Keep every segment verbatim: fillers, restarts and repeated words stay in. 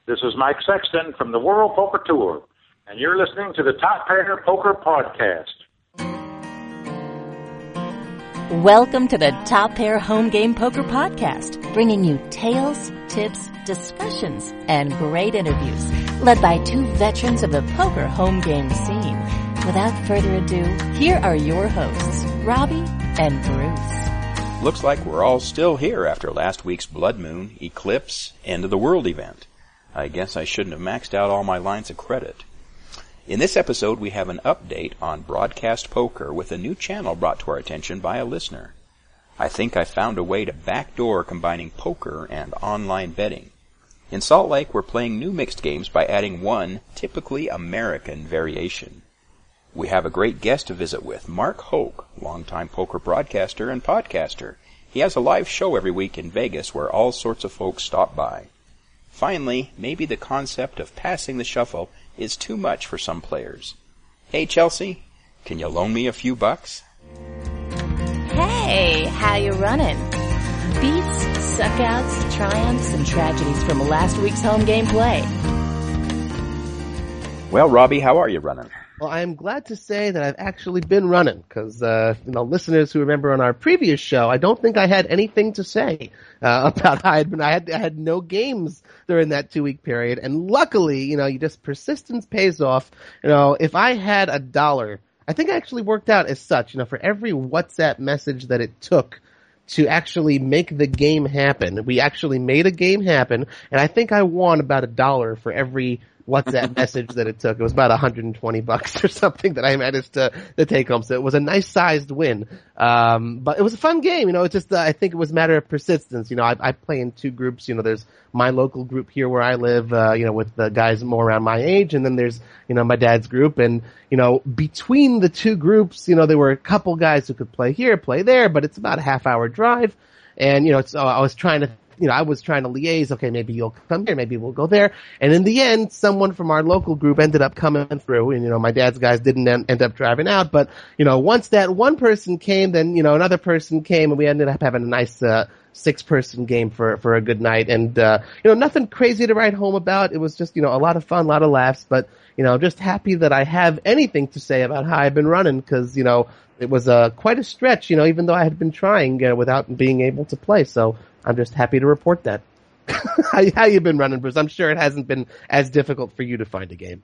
This is Mike Sexton from the World Poker Tour, and you're listening to the Top Pair Poker Podcast. Welcome to the Top Pair Home Game Poker Podcast, bringing you tales, tips, discussions, and great interviews, led by two veterans of the poker home game scene. Without further ado, here are your hosts, Robbie and Bruce. Looks like we're all still here after last week's Blood Moon, Eclipse, End of the World event. I guess I shouldn't have maxed out all my lines of credit. In this episode, we have an update on broadcast poker with a new channel brought to our attention by a listener. I think I found a way to backdoor combining poker and online betting. In Salt Lake, we're playing new mixed games by adding one typically American variation. We have a great guest to visit with, Mark Hoke, longtime poker broadcaster and podcaster. He has a live show every week in Vegas where all sorts of folks stop by. Finally, maybe the concept of passing the shuffle is too much for some players. Hey, Chelsea, can you loan me a few bucks? Hey, how you running? Beats, suckouts, triumphs, and tragedies from last week's home game play. Well, Robbie, how are you running? Well, I am glad to say that I've actually been running because, uh, you know, listeners who remember on our previous show, I don't think I had anything to say uh, about how I had been. I had I had no games during that two-week period, and luckily, you know, you just persistence pays off. You know, if I had a dollar, I think it actually worked out as such. You know, for every WhatsApp message that it took to actually make the game happen, we actually made a game happen, and I think I won about a dollar for every WhatsApp message that it took. It was about one hundred twenty bucks or something that I managed to, to take home. So it was a nice sized win. Um, but it was a fun game. You know, it's just, uh, I think it was a matter of persistence. You know, I, I play in two groups. You know, there's my local group here where I live, uh, you know, with the guys more around my age. And then there's, you know, my dad's group. And, you know, between the two groups, you know, there were a couple guys who could play here, play there, but it's about a half hour drive. And, you know, it's, uh, I was trying to You know, I was trying to liaise, okay, maybe you'll come here, maybe we'll go there. And in the end, someone from our local group ended up coming through, and, you know, my dad's guys didn't end up driving out. But, you know, once that one person came, then, you know, another person came, and we ended up having a nice, uh, six-person game for, for a good night. And, uh, you know, nothing crazy to write home about. It was just, you know, a lot of fun, a lot of laughs. But, you know, just happy that I have anything to say about how I've been running, because, you know, it was, uh, quite a stretch, you know, even though I had been trying, uh, without being able to play. So I'm just happy to report that. how, how you been running, Bruce? I'm sure it hasn't been as difficult for you to find a game.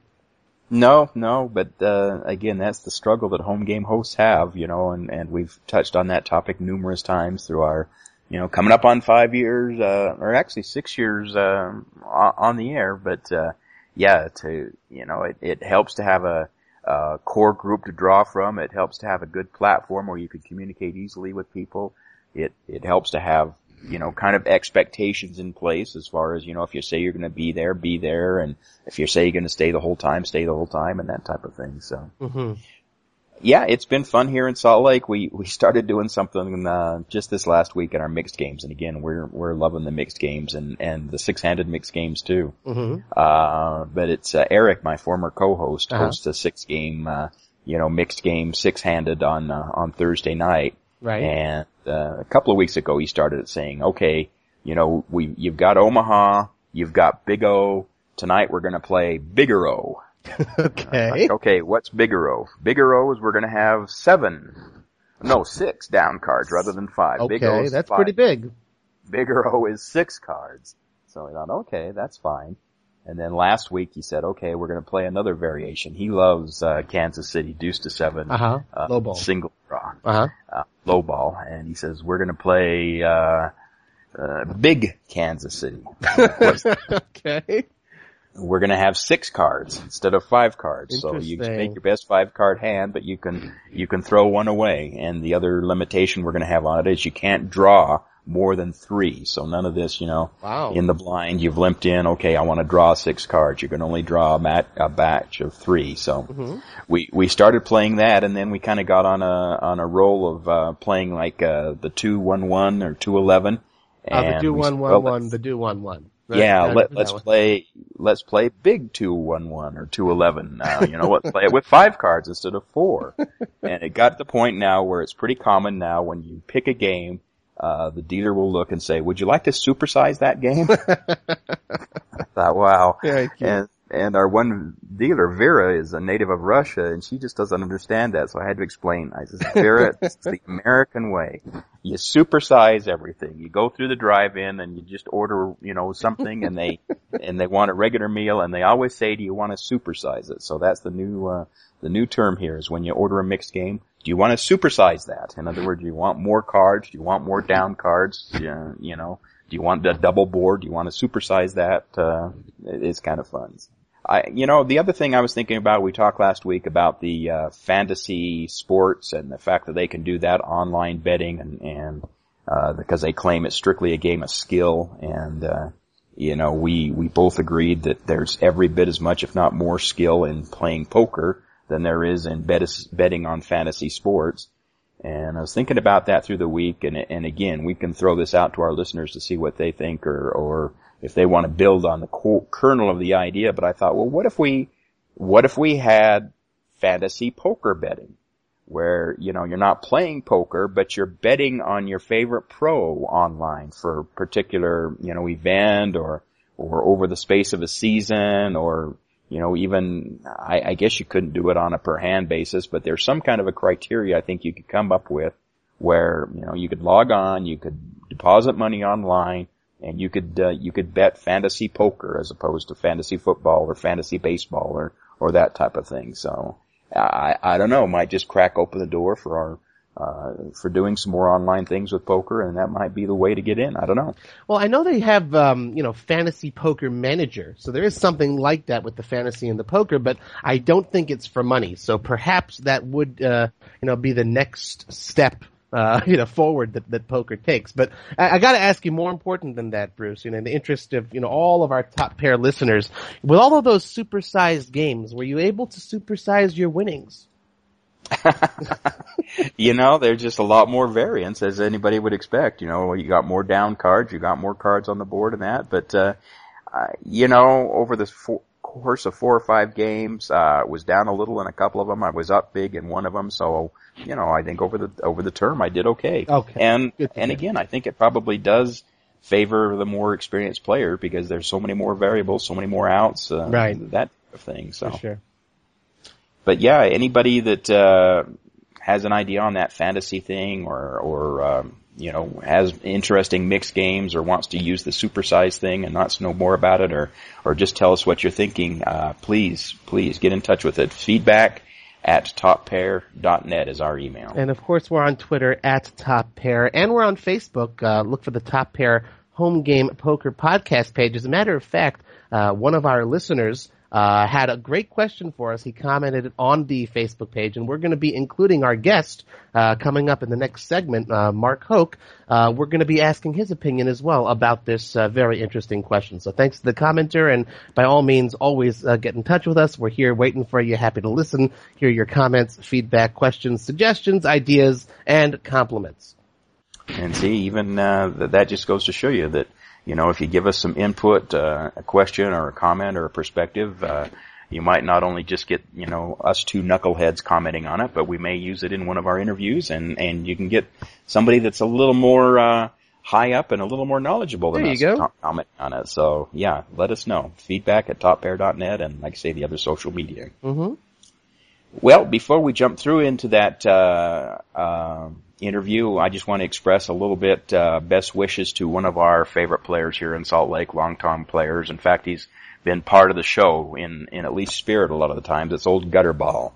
No, no, but, uh, again, that's the struggle that home game hosts have, you know, and, and we've touched on that topic numerous times through our, you know, coming up on five years, uh, or actually six years, uh, on the air, but, uh, yeah, to, you know, it, it helps to have a, a core group to draw from. It helps to have a good platform where you can communicate easily with people. It, it helps to have, you know, kind of expectations in place as far as, you know, if you say you're going to be there, be there. And if you say you're going to stay the whole time, stay the whole time, and that type of thing. So, mm-hmm. Yeah, it's been fun here in Salt Lake. We, we started doing something, uh, just this last week in our mixed games. And again, we're, we're loving the mixed games and, and the six-handed mixed games too. Mm-hmm. Uh, but it's, uh, Eric, my former co-host, uh-huh. hosts a six-game, uh, you know, mixed game, six-handed on, uh, on Thursday night. Right. And, uh, a couple of weeks ago, he started saying, okay, you know, we, you've got Omaha, you've got Big O. Tonight we're going to play Bigger O. Okay. Like, okay, what's Bigger O? Bigger O is we're going to have seven, no, six down cards rather than five. Okay, Big O's that's five. pretty big. Bigger O is six cards. So I thought, okay, that's fine. And then last week he said, okay, we're going to play another variation. He loves, uh, Kansas City, deuce to seven. Uh-huh. Uh, low ball. Single draw. Uh-huh. Uh, low ball. And he says, we're going to play, uh, uh, big Kansas City. Okay. We're going to have six cards instead of five cards. So you can make your best five card hand, but you can, you can throw one away. And the other limitation we're going to have on it is you can't draw more than three. So none of this, you know, wow. in the blind, you've limped in, okay, I want to draw six cards. You can only draw a, mat, a batch of three. So mm-hmm. we, we started playing that, and then we kind of got on a, on a roll of, uh, playing like, uh, the two one one or two eleven. Oh, the do one one one, the do one one. Right? Yeah, let, let's play, let's play big two one one or two eleven now. You know what? Play it with five cards instead of four. And it got to the point now where it's pretty common now when you pick a game, uh, the dealer will look and say, would you like to supersize that game? I thought, wow. Yeah, and, and our one dealer, Vera, is a native of Russia, and she just doesn't understand that, so I had to explain. I said, Vera, it's the American way. You supersize everything. You go through the drive-in and you just order, you know, something, and they and they want a regular meal, and they always say, do you want to supersize it? So that's the new uh, the new term here is when you order a mixed game, do you want to supersize that? In other words, do you want more cards? Do you want more down cards? Uh, you know, do you want a double board? Do you want to supersize that? Uh, it's kind of fun. I, you know, the other thing I was thinking about, we talked last week about the uh, fantasy sports and the fact that they can do that online betting, and, and uh, because they claim it's strictly a game of skill. And uh, you know, we we both agreed that there's every bit as much, if not more, skill in playing poker than there is in bet- betting on fantasy sports. And I was thinking about that through the week, and and again, we can throw this out to our listeners to see what they think, or or if they want to build on the co- kernel of the idea. But I thought, well, what if we, what if we had fantasy poker betting, where, you know, you're not playing poker, but you're betting on your favorite pro online for a particular, you know, event, or, or over the space of a season, or, you know, even, I, I guess you couldn't do it on a per hand basis, but there's some kind of a criteria I think you could come up with where, you know, you could log on, you could deposit money online, and you could, uh, you could bet fantasy poker as opposed to fantasy football or fantasy baseball or, or that type of thing. So, I, I don't know, might just crack open the door for our, uh, for doing some more online things with poker, and that might be the way to get in. I don't know. Well, I know they have, um, you know, Fantasy Poker Manager. So there is something like that with the fantasy and the poker, but I don't think it's for money. So perhaps that would, uh, you know, be the next step Uh, you know, forward that, that poker takes. But I, I gotta ask you, more important than that, Bruce, you know, in the interest of, you know, all of our top pair listeners, with all of those supersized games, were you able to supersize your winnings? You know, there's just a lot more variance, as anybody would expect. You know, you got more down cards, you got more cards on the board and that, but, uh, uh you know, over the four, course of four or five games, uh, was down a little in a couple of them. I was up big in one of them, so, you know, I think over the, over the term I did okay. Okay. And, and again, I think it probably does favor the more experienced player because there's so many more variables, so many more outs, uh, right. that type of thing, so. For sure. But yeah, anybody that, uh, has an idea on that fantasy thing, or, or, um, you know, has interesting mixed games, or wants to use the supersize thing and not know more about it, or, or just tell us what you're thinking, uh, please, please get in touch with it. Feedback at top pair dot net is our email. And of course, we're on Twitter at Top Pair, and we're on Facebook. Uh, look for the Top Pair Home Game Poker podcast page. As a matter of fact, uh, one of our listeners uh, had a great question for us. He commented on the Facebook page, and we're going to be including our guest uh, coming up in the next segment, uh, Mark Hoke. Uh, we're going to be asking his opinion as well about this uh, very interesting question. So thanks to the commenter, and by all means, always uh, get in touch with us. We're here waiting for you, happy to listen, hear your comments, feedback, questions, suggestions, ideas, and compliments. And see, even uh, that just goes to show you that, you know, if you give us some input, uh, a question or a comment or a perspective, uh, you might not only just get, you know, us two knuckleheads commenting on it, but we may use it in one of our interviews, and, and you can get somebody that's a little more, uh, high up and a little more knowledgeable than there us you go. to comment on it. So, yeah, let us know. Feedback at top pair dot net, and, like I say, the other social media. Mm-hmm. Well, before we jump through into that, uh, uh, interview, I just want to express a little bit, uh, best wishes to one of our favorite players here in Salt Lake, long-time players. In fact, he's been part of the show in, in at least spirit a lot of the times. It's old Gutterball.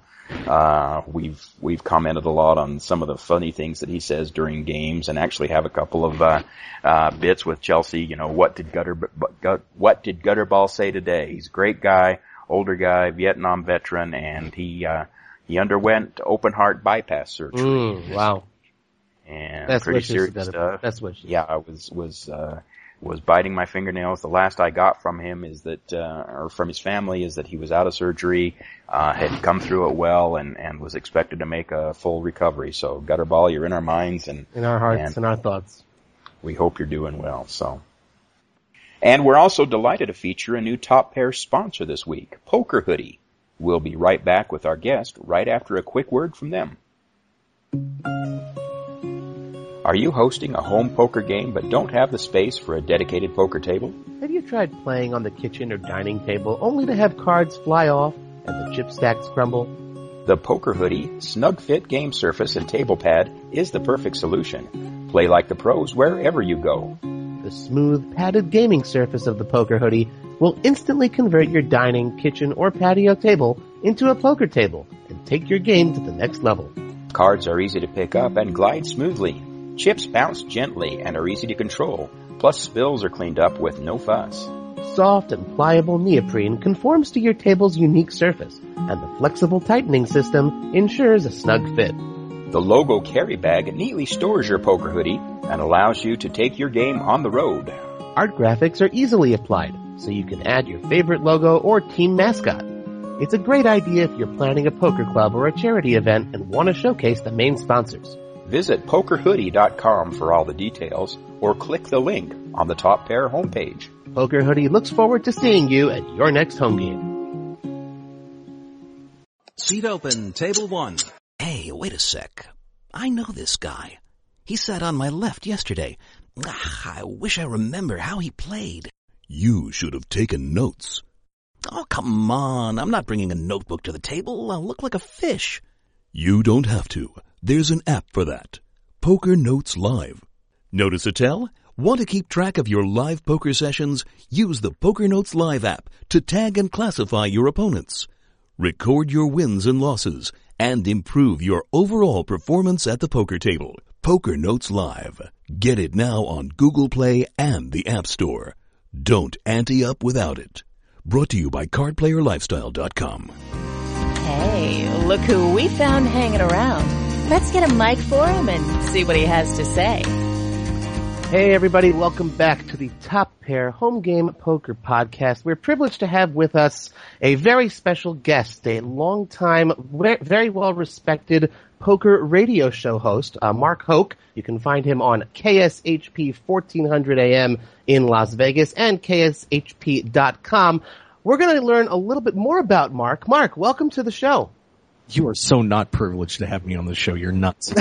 Uh, we've, we've commented a lot on some of the funny things that he says during games, and actually have a couple of, uh, uh, bits with Chelsea. You know, what did Gutter, what did Gutterball say today? He's a great guy, older guy, Vietnam veteran, and he, uh, he underwent open heart bypass surgery. Mm, wow. And Best pretty wishes, serious Gutter- stuff. Best wishes. Yeah, I was, was, uh, was biting my fingernails. The last I got from him is that, uh, or from his family, is that he was out of surgery, uh, had come through it well, and, and was expected to make a full recovery. So, Gutterball, you're in our minds, and in our hearts and and our thoughts. We hope you're doing well, so. And we're also delighted to feature a new Top Pair sponsor this week, Poker Hoodie. We'll be right back with our guest right after a quick word from them. Are you hosting a home poker game but don't have the space for a dedicated poker table? Have you tried playing on the kitchen or dining table only to have cards fly off and the chip stacks crumble? The Poker Hoodie Snug Fit Game Surface and Table Pad is the perfect solution. Play like the pros wherever you go. The smooth, padded gaming surface of the Poker Hoodie will instantly convert your dining, kitchen, or patio table into a poker table and take your game to the next level. Cards are easy to pick up and glide smoothly. Chips bounce gently and are easy to control. Plus, spills are cleaned up with no fuss. Soft and pliable neoprene conforms to your table's unique surface, and the flexible tightening system ensures a snug fit. The logo carry bag neatly stores your poker hoodie and allows you to take your game on the road. Art graphics are easily applied, so you can add your favorite logo or team mascot. It's a great idea if you're planning a poker club or a charity event and want to showcase the main sponsors. Visit poker hoodie dot com for all the details, or click the link on the Top Pair homepage. Poker Hoodie looks forward to seeing you at your next home game. Seat open, table one. Hey, wait a sec. I know this guy. He sat on my left yesterday. Ah, I wish I remember how he played. You should have taken notes. Oh, come on. I'm not bringing a notebook to the table. I'll look like a fish. You don't have to. There's an app for that. Poker Notes Live. Notice a tell? Want to keep track of your live poker sessions? Use the Poker Notes Live app to tag and classify your opponents. Record your wins and losses and improve your overall performance at the poker table. Poker Notes Live. Get it now on Google Play and the App Store. Don't ante up without it. Brought to you by card player lifestyle dot com. Hey, look who we found hanging around. Let's get a mic for him and see what he has to say. Hey everybody, welcome back to the Top Pair Home Game Poker Podcast. We're privileged to have with us a very special guest, a longtime, very well-respected poker radio show host, uh, Mark Hoke. You can find him on K S H P fourteen hundred A M in Las Vegas and K S H P dot com. We're going to learn a little bit more about Mark. Mark, welcome to the show. You are so not privileged to have me on the show. You're nuts.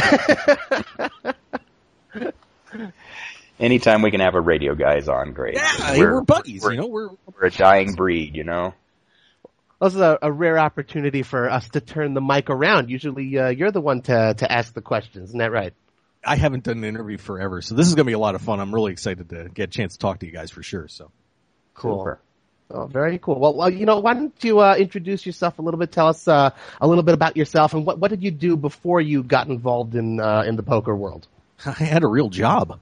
Anytime we can have a radio guys on, great. Yeah, we're, we're buddies, we're, you know. We're we're a dying breed, you know. This is a, a rare opportunity for us to turn the mic around. Usually, uh, you're the one to to ask the questions, isn't that right? I haven't done an interview forever, so this is going to be a lot of fun. I'm really excited to get a chance to talk to you guys for sure. So cool. Super. Oh, very cool. Well, well, you know, why don't you uh, introduce yourself a little bit? Tell us uh, a little bit about yourself and what what did you do before you got involved in uh, in the poker world? I had a real job.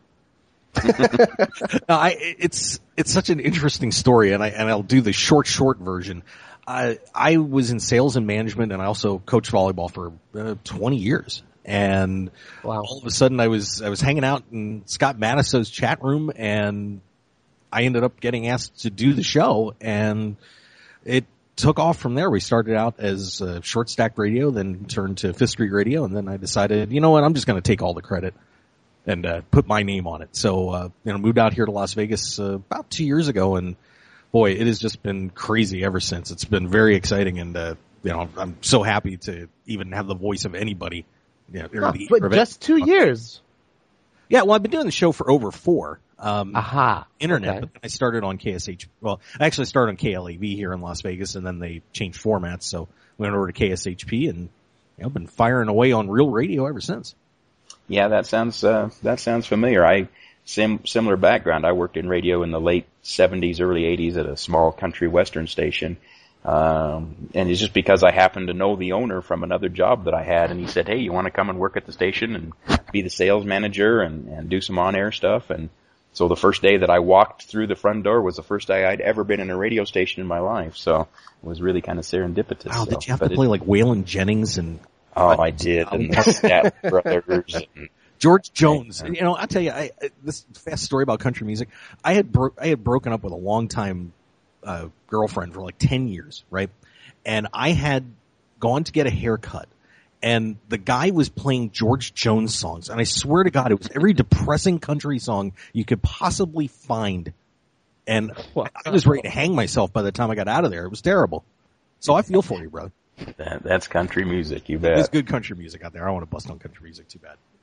no, I, it's it's such an interesting story, and I and I'll do the short short version. I I was in sales and management, and I also coached volleyball for uh, twenty years. And wow. all of a sudden, I was I was hanging out in Scott Manisso's chat room, and I ended up getting asked to do the show, and it took off from there. We started out as uh, Short Stack Radio, then turned to Fifth Street Radio, and then I decided, you know what, I'm just going to take all the credit and uh, put my name on it. So, uh, you know, moved out here to Las Vegas uh, about two years ago, and boy, it has just been crazy ever since. It's been very exciting, and uh, you know, I'm so happy to even have the voice of anybody. You know, huh, but just two years. Yeah, well, I've been doing the show for over four. Um, Aha. Internet, okay. But I started on K S H. Well, I actually started on K L A V here in Las Vegas, and then they changed formats, so we went over to K S H P, and you know, I've been firing away on real radio ever since. Yeah, that sounds uh, that sounds familiar. I sim, similar background. I worked in radio in the late seventies, early eighties at a small country western station. Um, and it's just because I happened to know the owner from another job that I had, and he said, "Hey, you want to come and work at the station and be the sales manager and, and do some on-air stuff?" And so the first day that I walked through the front door was the first day I'd ever been in a radio station in my life. So it was really kind of serendipitous. Wow, so, did you have to it, play like Waylon Jennings and? Oh, I did, and the Stat Brothers. And, George Jones. You know, I'll tell you, I, I, this fast story about country music. I had bro- I had broken up with a longtime uh, girlfriend for like ten years, right? And I had gone to get a haircut, and the guy was playing George Jones songs, and I swear to God, it was every depressing country song you could possibly find. And I was ready to hang myself by the time I got out of there. It was terrible. So I feel for you, brother. That, that's country music, you bet. It's good country music out there. I don't want to bust on country music too bad.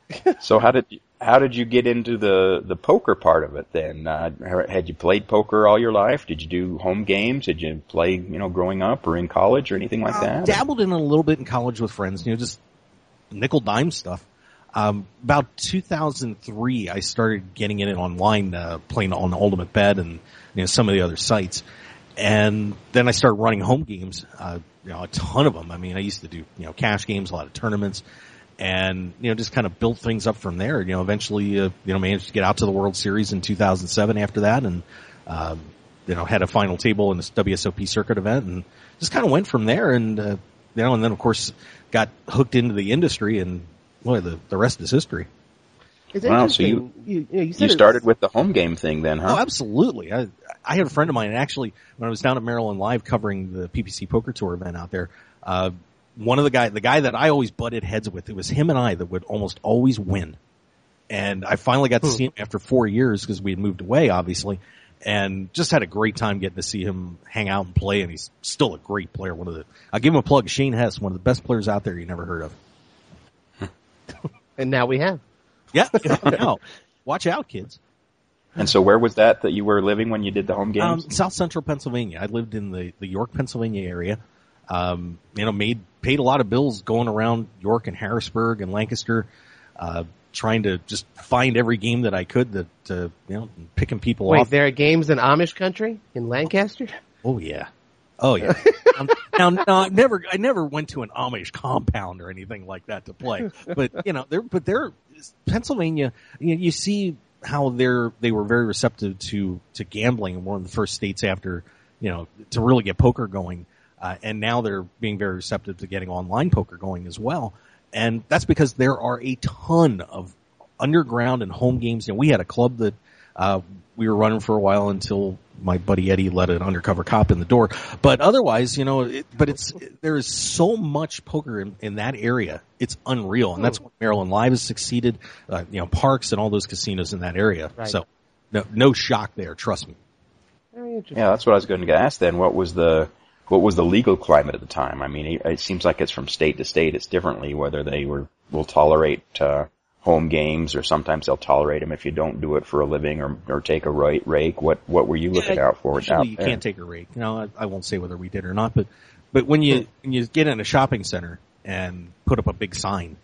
So how did you, how did you get into the, the poker part of it then? Uh, had you played poker all your life? Did you do home games? Did you play, you know, growing up or in college or anything like uh, that? Dabbled in it a little bit in college with friends, you know, just nickel dime stuff. Um, about two thousand three, I started getting in it online, uh, playing on Ultimate Bet and, you know, some of the other sites. And then I started running home games, uh, you know, a ton of them. I mean, I used to do, you know, cash games, a lot of tournaments. And, you know, just kind of built things up from there. You know, eventually, uh, you know, managed to get out to the World Series in two thousand seven after that and, um, you know, had a final table in this W S O P circuit event and just kind of went from there. And, uh, you know, and then of course got hooked into the industry and, well, the, the rest is history. It's wow, so you, you, you, know, you, you started with the home game thing then, huh? Oh, absolutely. I, I had a friend of mine, and actually, when I was down at Maryland Live covering the P P C Poker Tour event out there, uh, one of the guy, the guy that I always butted heads with, it was him and I that would almost always win. And I finally got to see him after four years because we had moved away, obviously, and just had a great time getting to see him hang out and play. And he's still a great player. One of the, I'll give him a plug. Shane Hess, one of the best players out there you never heard of. And now we have. Yeah, no. Watch out, kids. And so where was that that you were living when you did the home games? Um, South Central Pennsylvania. I lived in the, the York, Pennsylvania area. Um, you know, made, paid a lot of bills going around York and Harrisburg and Lancaster, uh, trying to just find every game that I could that, uh, you know, picking people Wait, off. Wait, there are games in Amish country? In Lancaster? Oh, yeah. Oh, yeah. um, now, no, I never, I never went to an Amish compound or anything like that to play. But, you know, there, but there, Pennsylvania, you, you see how they're, they were very receptive to, to gambling, one of the first states after, you know, to really get poker going. Uh, and now they're being very receptive to getting online poker going as well. And that's because there are a ton of underground and home games. You know, we had a club that, uh, we were running for a while until my buddy Eddie let an undercover cop in the door. But otherwise, you know, it, but it's, there is so much poker in, in that area. It's unreal. And that's what Maryland Live has succeeded, uh, you know, Parks and all those casinos in that area. Right. So no, no shock there. Trust me. Very interesting. Yeah, that's what I was going to ask then. What was the, what was the legal climate at the time? I mean, it, it seems like it's from state to state. It's differently whether they were, will tolerate, uh, home games, or sometimes they'll tolerate them if you don't do it for a living or or take a rake. What what were you looking yeah, out for? Usually out you there? Can't take a rake. You know, I, I won't say whether we did or not, but but when you when you get in a shopping center and put up a big sign,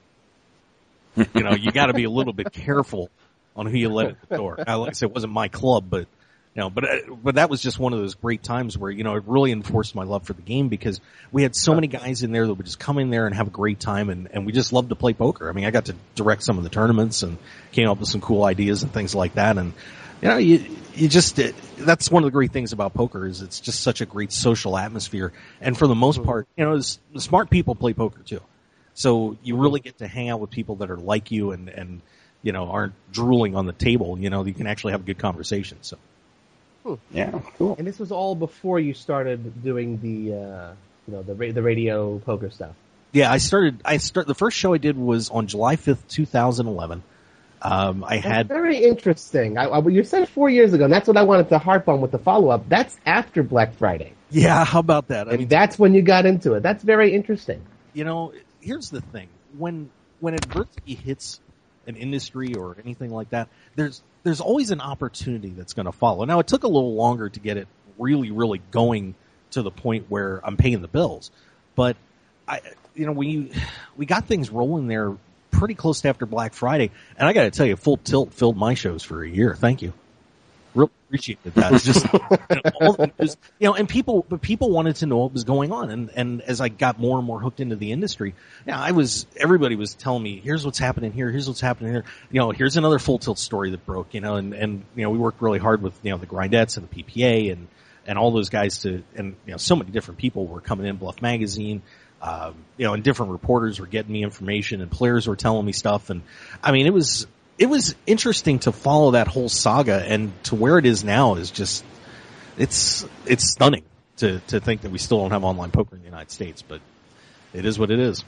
you know, you got to be a little bit careful on who you let at the door. Now, like I said, it wasn't my club, but you know, but but that was just one of those great times where, you know, it really enforced my love for the game because we had so many guys in there that would just come in there and have a great time, and and we just loved to play poker. I mean, I got to direct some of the tournaments and came up with some cool ideas and things like that. And you know, you you just it, that's one of the great things about poker is it's just such a great social atmosphere. And for the most part, you know, the smart people play poker too, so you really get to hang out with people that are like you and and you know aren't drooling on the table. You know, you can actually have a good conversation. So. Hmm. Yeah, cool. And this was all before you started doing the, uh, you know, the ra- the radio poker stuff. Yeah, I started. I start. The first show I did was on July fifth, two thousand eleven. Um, I that's had very interesting. I, I, you said four years ago, and that's what I wanted to harp on with the follow up. That's after Black Friday. Yeah, how about that? I and mean, that's when you got into it. That's very interesting. You know, here's the thing: when when adversity hits an industry or anything like that, there's there's always an opportunity that's going to follow. Now, it took a little longer to get it really, really going to the point where I'm paying the bills, but I, you know, we we got things rolling there pretty close to after Black Friday, and I got to tell you, Full Tilt filled my shows for a year. Thank you. Real appreciated that. It's just, you know, all the news, you know, and people, but people wanted to know what was going on. And, and as I got more and more hooked into the industry, yeah, I was, everybody was telling me, here's what's happening here, here's what's happening here. You know, here's another Full Tilt story that broke, you know, and, and, you know, we worked really hard with, you know, the Grindettes and the P P A and, and all those guys to, and, you know, so many different people were coming in, Bluff Magazine, um, you know, and different reporters were getting me information and players were telling me stuff. And I mean, it was, It was interesting to follow that whole saga, and to where it is now is just, it's, it's stunning to, to think that we still don't have online poker in the United States, but it is what it is.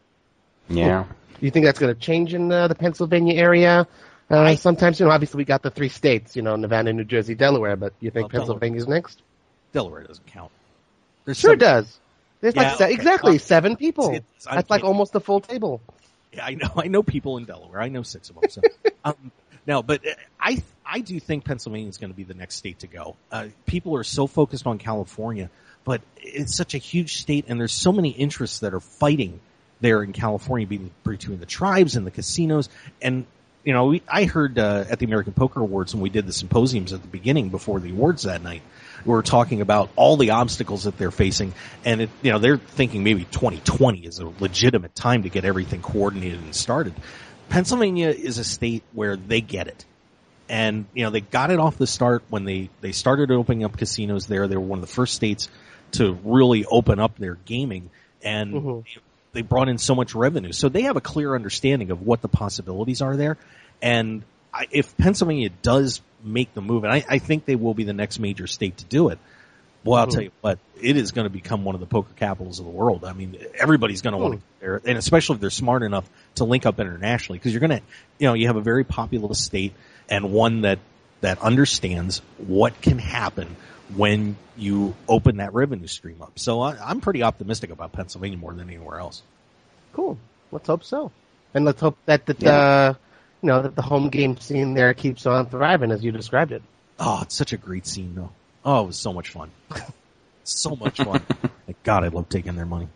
Yeah. Do you think that's going to change in uh, the Pennsylvania area? Uh, I, sometimes, you know, obviously we got the three states, you know, Nevada, New Jersey, Delaware, but you think well, Pennsylvania's Delaware. next? Delaware doesn't count. There's sure some, does. There's yeah, like, se- okay. exactly, um, seven people. it's, it's, that's like almost the full table. I know, I know people in Delaware. I know six of them. So, um, no, but I, I do think Pennsylvania is going to be the next state to go. Uh, people are so focused on California, but it's such a huge state, and there's so many interests that are fighting there in California, between the tribes and the casinos. And you know, we, I heard uh, at the American Poker Awards when we did the symposiums at the beginning before the awards that night, we were talking about all the obstacles that they're facing, and it, you know, they're thinking maybe twenty twenty is a legitimate time to get everything coordinated and started. Pennsylvania is a state where they get it. And, you know, they got it off the start when they, they started opening up casinos there. They were one of the first states to really open up their gaming, and mm-hmm. they brought in so much revenue. So they have a clear understanding of what the possibilities are there. And I, if Pennsylvania does make the move, and I, I think they will be the next major state to do it, well, I'll mm-hmm. tell you what, it is going to become one of the poker capitals of the world. I mean, everybody's going to mm-hmm. want to get there, and especially if they're smart enough to link up internationally, because you're going to, you know, you have a very populous state and one that, that understands what can happen when you open that revenue stream up. So I, I'm pretty optimistic about Pennsylvania more than anywhere else. Cool. Let's hope so. And let's hope that, that yeah. uh, you know, that the home game scene there keeps on thriving as you described it. Oh, it's such a great scene, though. Oh, it was so much fun. So much fun. Like, God, I love taking their money.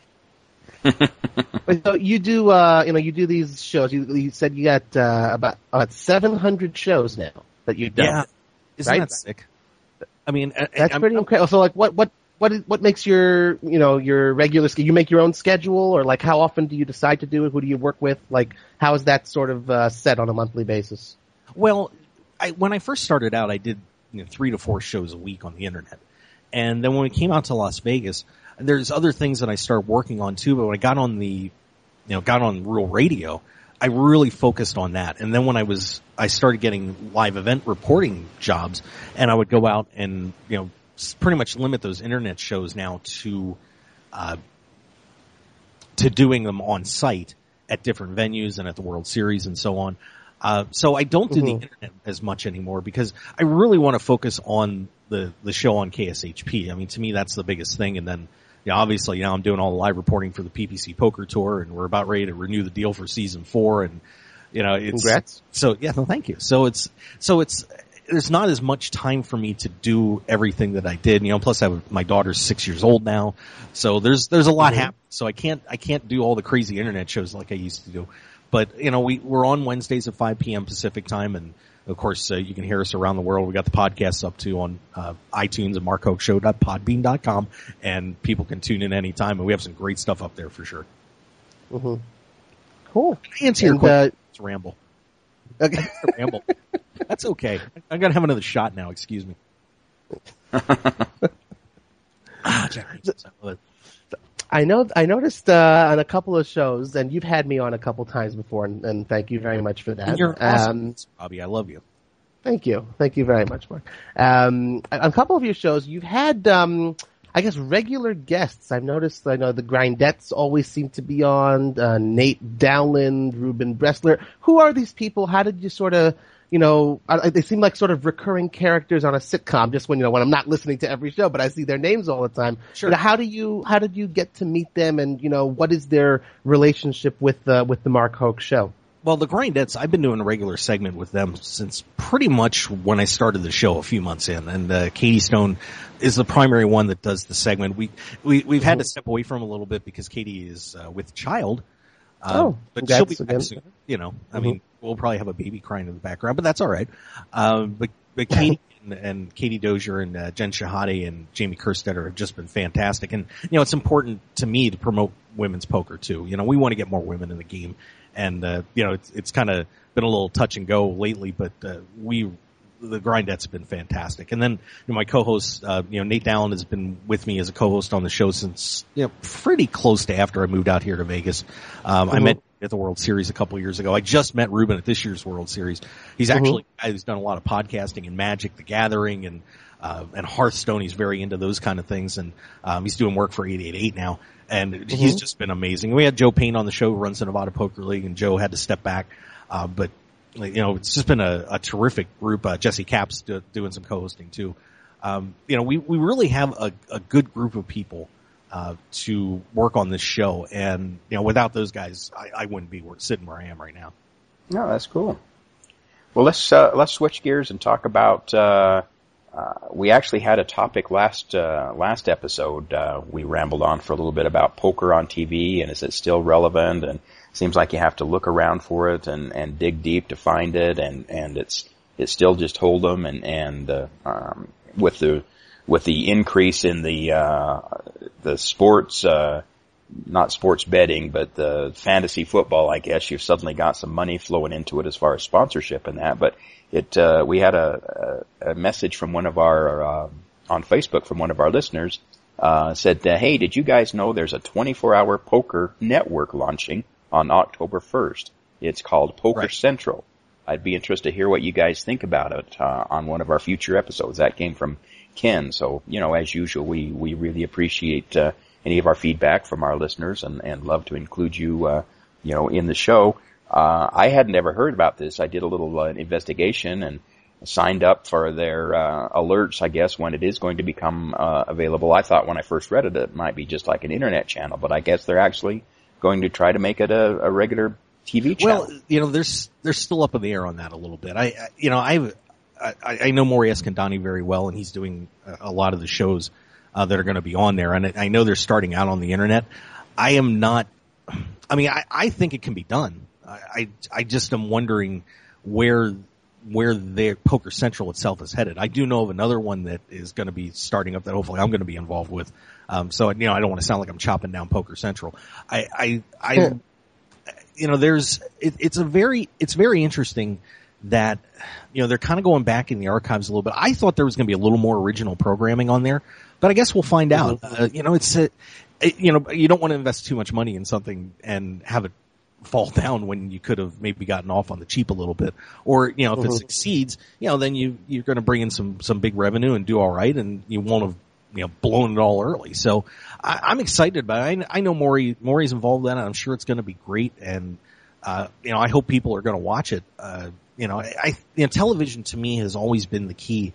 So you do, uh, you know, you do these shows. You, you said you got uh, about about seven hundred shows now that you've done. Yeah, isn't right? that sick? I mean, that's I'm, pretty I'm, incredible. So, like, what what what is, what makes your you know your regular? You make your own schedule, or like, how often do you decide to do it? Who do you work with? Like, how is that sort of uh, set on a monthly basis? Well, I, when I first started out, I did you know, three to four shows a week on the internet, and then when we came out to Las Vegas, there's other things that I started working on too. But when I got on the, you know, got on rural radio, I really focused on that. And then when I was, I started getting live event reporting jobs, and I would go out and, you know, pretty much limit those internet shows now to, uh, to doing them on site at different venues and at the World Series and so on. Uh, so I don't do mm-hmm. the internet as much anymore because I really want to focus on the, the show on K S H P. I mean, to me, that's the biggest thing. And then, you know, obviously, you know, I'm doing all the live reporting for the P P C Poker Tour, and we're about ready to renew the deal for season four. And, you know, it's, congrats. So yeah, no, thank you. So it's, so it's, there's not as much time for me to do everything that I did, you know, plus I have, my daughter's six years old now. So there's, there's a lot mm-hmm. happening. So I can't, I can't do all the crazy internet shows like I used to do. But, you know, we, we're on Wednesdays at five p.m. Pacific time, and of course, uh, you can hear us around the world. We got the podcasts up too on uh, iTunes and mark hoke show dot podbean dot com, and people can tune in anytime, and we have some great stuff up there for sure. Mm-hmm. Cool. Can I answer your and, question? Uh, it's ramble. Okay. ramble. That's okay. I gotta have another shot now, excuse me. ah, Jeffrey. I know. I noticed uh, on a couple of shows, and you've had me on a couple times before, and, and thank you very much for that. And you're awesome, um, Bobby. I love you. Thank you. Thank you very much, Mark. Um, on a couple of your shows, you've had, um, I guess, regular guests. I've noticed. I know the Grindettes always seem to be on. Uh, Nate Dowland, Ruben Bressler. Who are these people? How did you sort of? You know, they seem like sort of recurring characters on a sitcom. Just when you know when I'm not listening to every show, but I see their names all the time. Sure. You know, how do you how did you get to meet them, and you know what is their relationship with uh, with the Mark Hoke Show? Well, the Grindettes, I've been doing a regular segment with them since pretty much when I started the show a few months in, and uh, Katie Stone is the primary one that does the segment. We we we've had to step away from him a little bit because Katie is uh, with child. Um, oh, but she'll be back soon. You know, I mm-hmm. mean, we'll probably have a baby crying in the background, but that's all right. Um, but but Katie and, and Katie Dozier and uh, Jen Shahade and Jamie Kerstetter have just been fantastic. And you know, it's important to me to promote women's poker too. You know, we want to get more women in the game, and uh, you know, it's it's kind of been a little touch and go lately, but uh, we. The Grindettes have been fantastic. And then, you know, my co-host, uh, you know, Nate Dowland has been with me as a co-host on the show since, you know, pretty close to after I moved out here to Vegas. Um, mm-hmm. I met at the World Series a couple of years ago. I just met Ruben at this year's World Series. He's actually, mm-hmm. he's done a lot of podcasting and Magic the Gathering and, uh, and Hearthstone. He's very into those kind of things. And, um, he's doing work for eight eight eight now. And mm-hmm. he's just been amazing. We had Joe Payne on the show who runs the Nevada Poker League, and Joe had to step back. Uh, but, you know, it's just been a, a terrific group. Uh, Jesse Capps do, doing some co-hosting too. Um, you know, we, we really have a, a good group of people uh, to work on this show. And, you know, without those guys, I, I wouldn't be sitting where I am right now. No, that's cool. Well, let's, uh, let's switch gears and talk about, uh, uh, we actually had a topic last, uh, last episode. Uh, we rambled on for a little bit about poker on T V and is it still relevant? And it seems like you have to look around for it and, and dig deep to find it. And, and it's, it's still just Hold'em and, and, uh, um, with the, with the increase in the, uh, the sports, uh, not sports betting, but the fantasy football, I guess you've suddenly got some money flowing into it as far as sponsorship and that. But it, uh, we had a, a, a message from one of our, uh, on Facebook from one of our listeners, uh, said, uh, hey, did you guys know there's a twenty-four hour poker network launching on October first? It's called Poker right. Central. I'd be interested to hear what you guys think about it, uh, on one of our future episodes. That came from Ken. So, you know, as usual, we, we really appreciate, uh, any of our feedback from our listeners and, and love to include you, uh, you know, in the show. Uh, I had never heard about this. I did a little uh, investigation and signed up for their, uh, alerts, I guess, when it is going to become, uh, available. I thought when I first read it, it might be just like an internet channel, but I guess they're actually going to try to make it a, a regular T V channel. Well, you know, there's, they're still up in the air on that a little bit. I, I you know, I've, I, I know Maury Escandani very well, and he's doing a lot of the shows uh, that are going to be on there. And I know they're starting out on the internet. I am not. I mean, I, I think it can be done. I, I, I just am wondering where where their Poker Central itself is headed. I do know of another one that is going to be starting up that hopefully I'm going to be involved with. Um, so you know, I don't want to sound like I'm chopping down Poker Central. I, I, I yeah. you know, there's it, it's a very it's very interesting that, you know, they're kind of going back in the archives a little bit. I thought there was going to be a little more original programming on there, but I guess we'll find out. Uh, you know, it's, a, it, you know, you don't want to invest too much money in something and have it fall down when you could have maybe gotten off on the cheap a little bit. Or, you know, if mm-hmm. it succeeds, you know, then you, you're going to bring in some, some big revenue and do all right, and you won't have, you know, blown it all early. So I, I'm excited about it. I, I know Maury, Maury's involved in it. I'm sure it's going to be great. And, uh, you know, I hope people are going to watch it. Uh, You know, I, you know, television to me has always been the key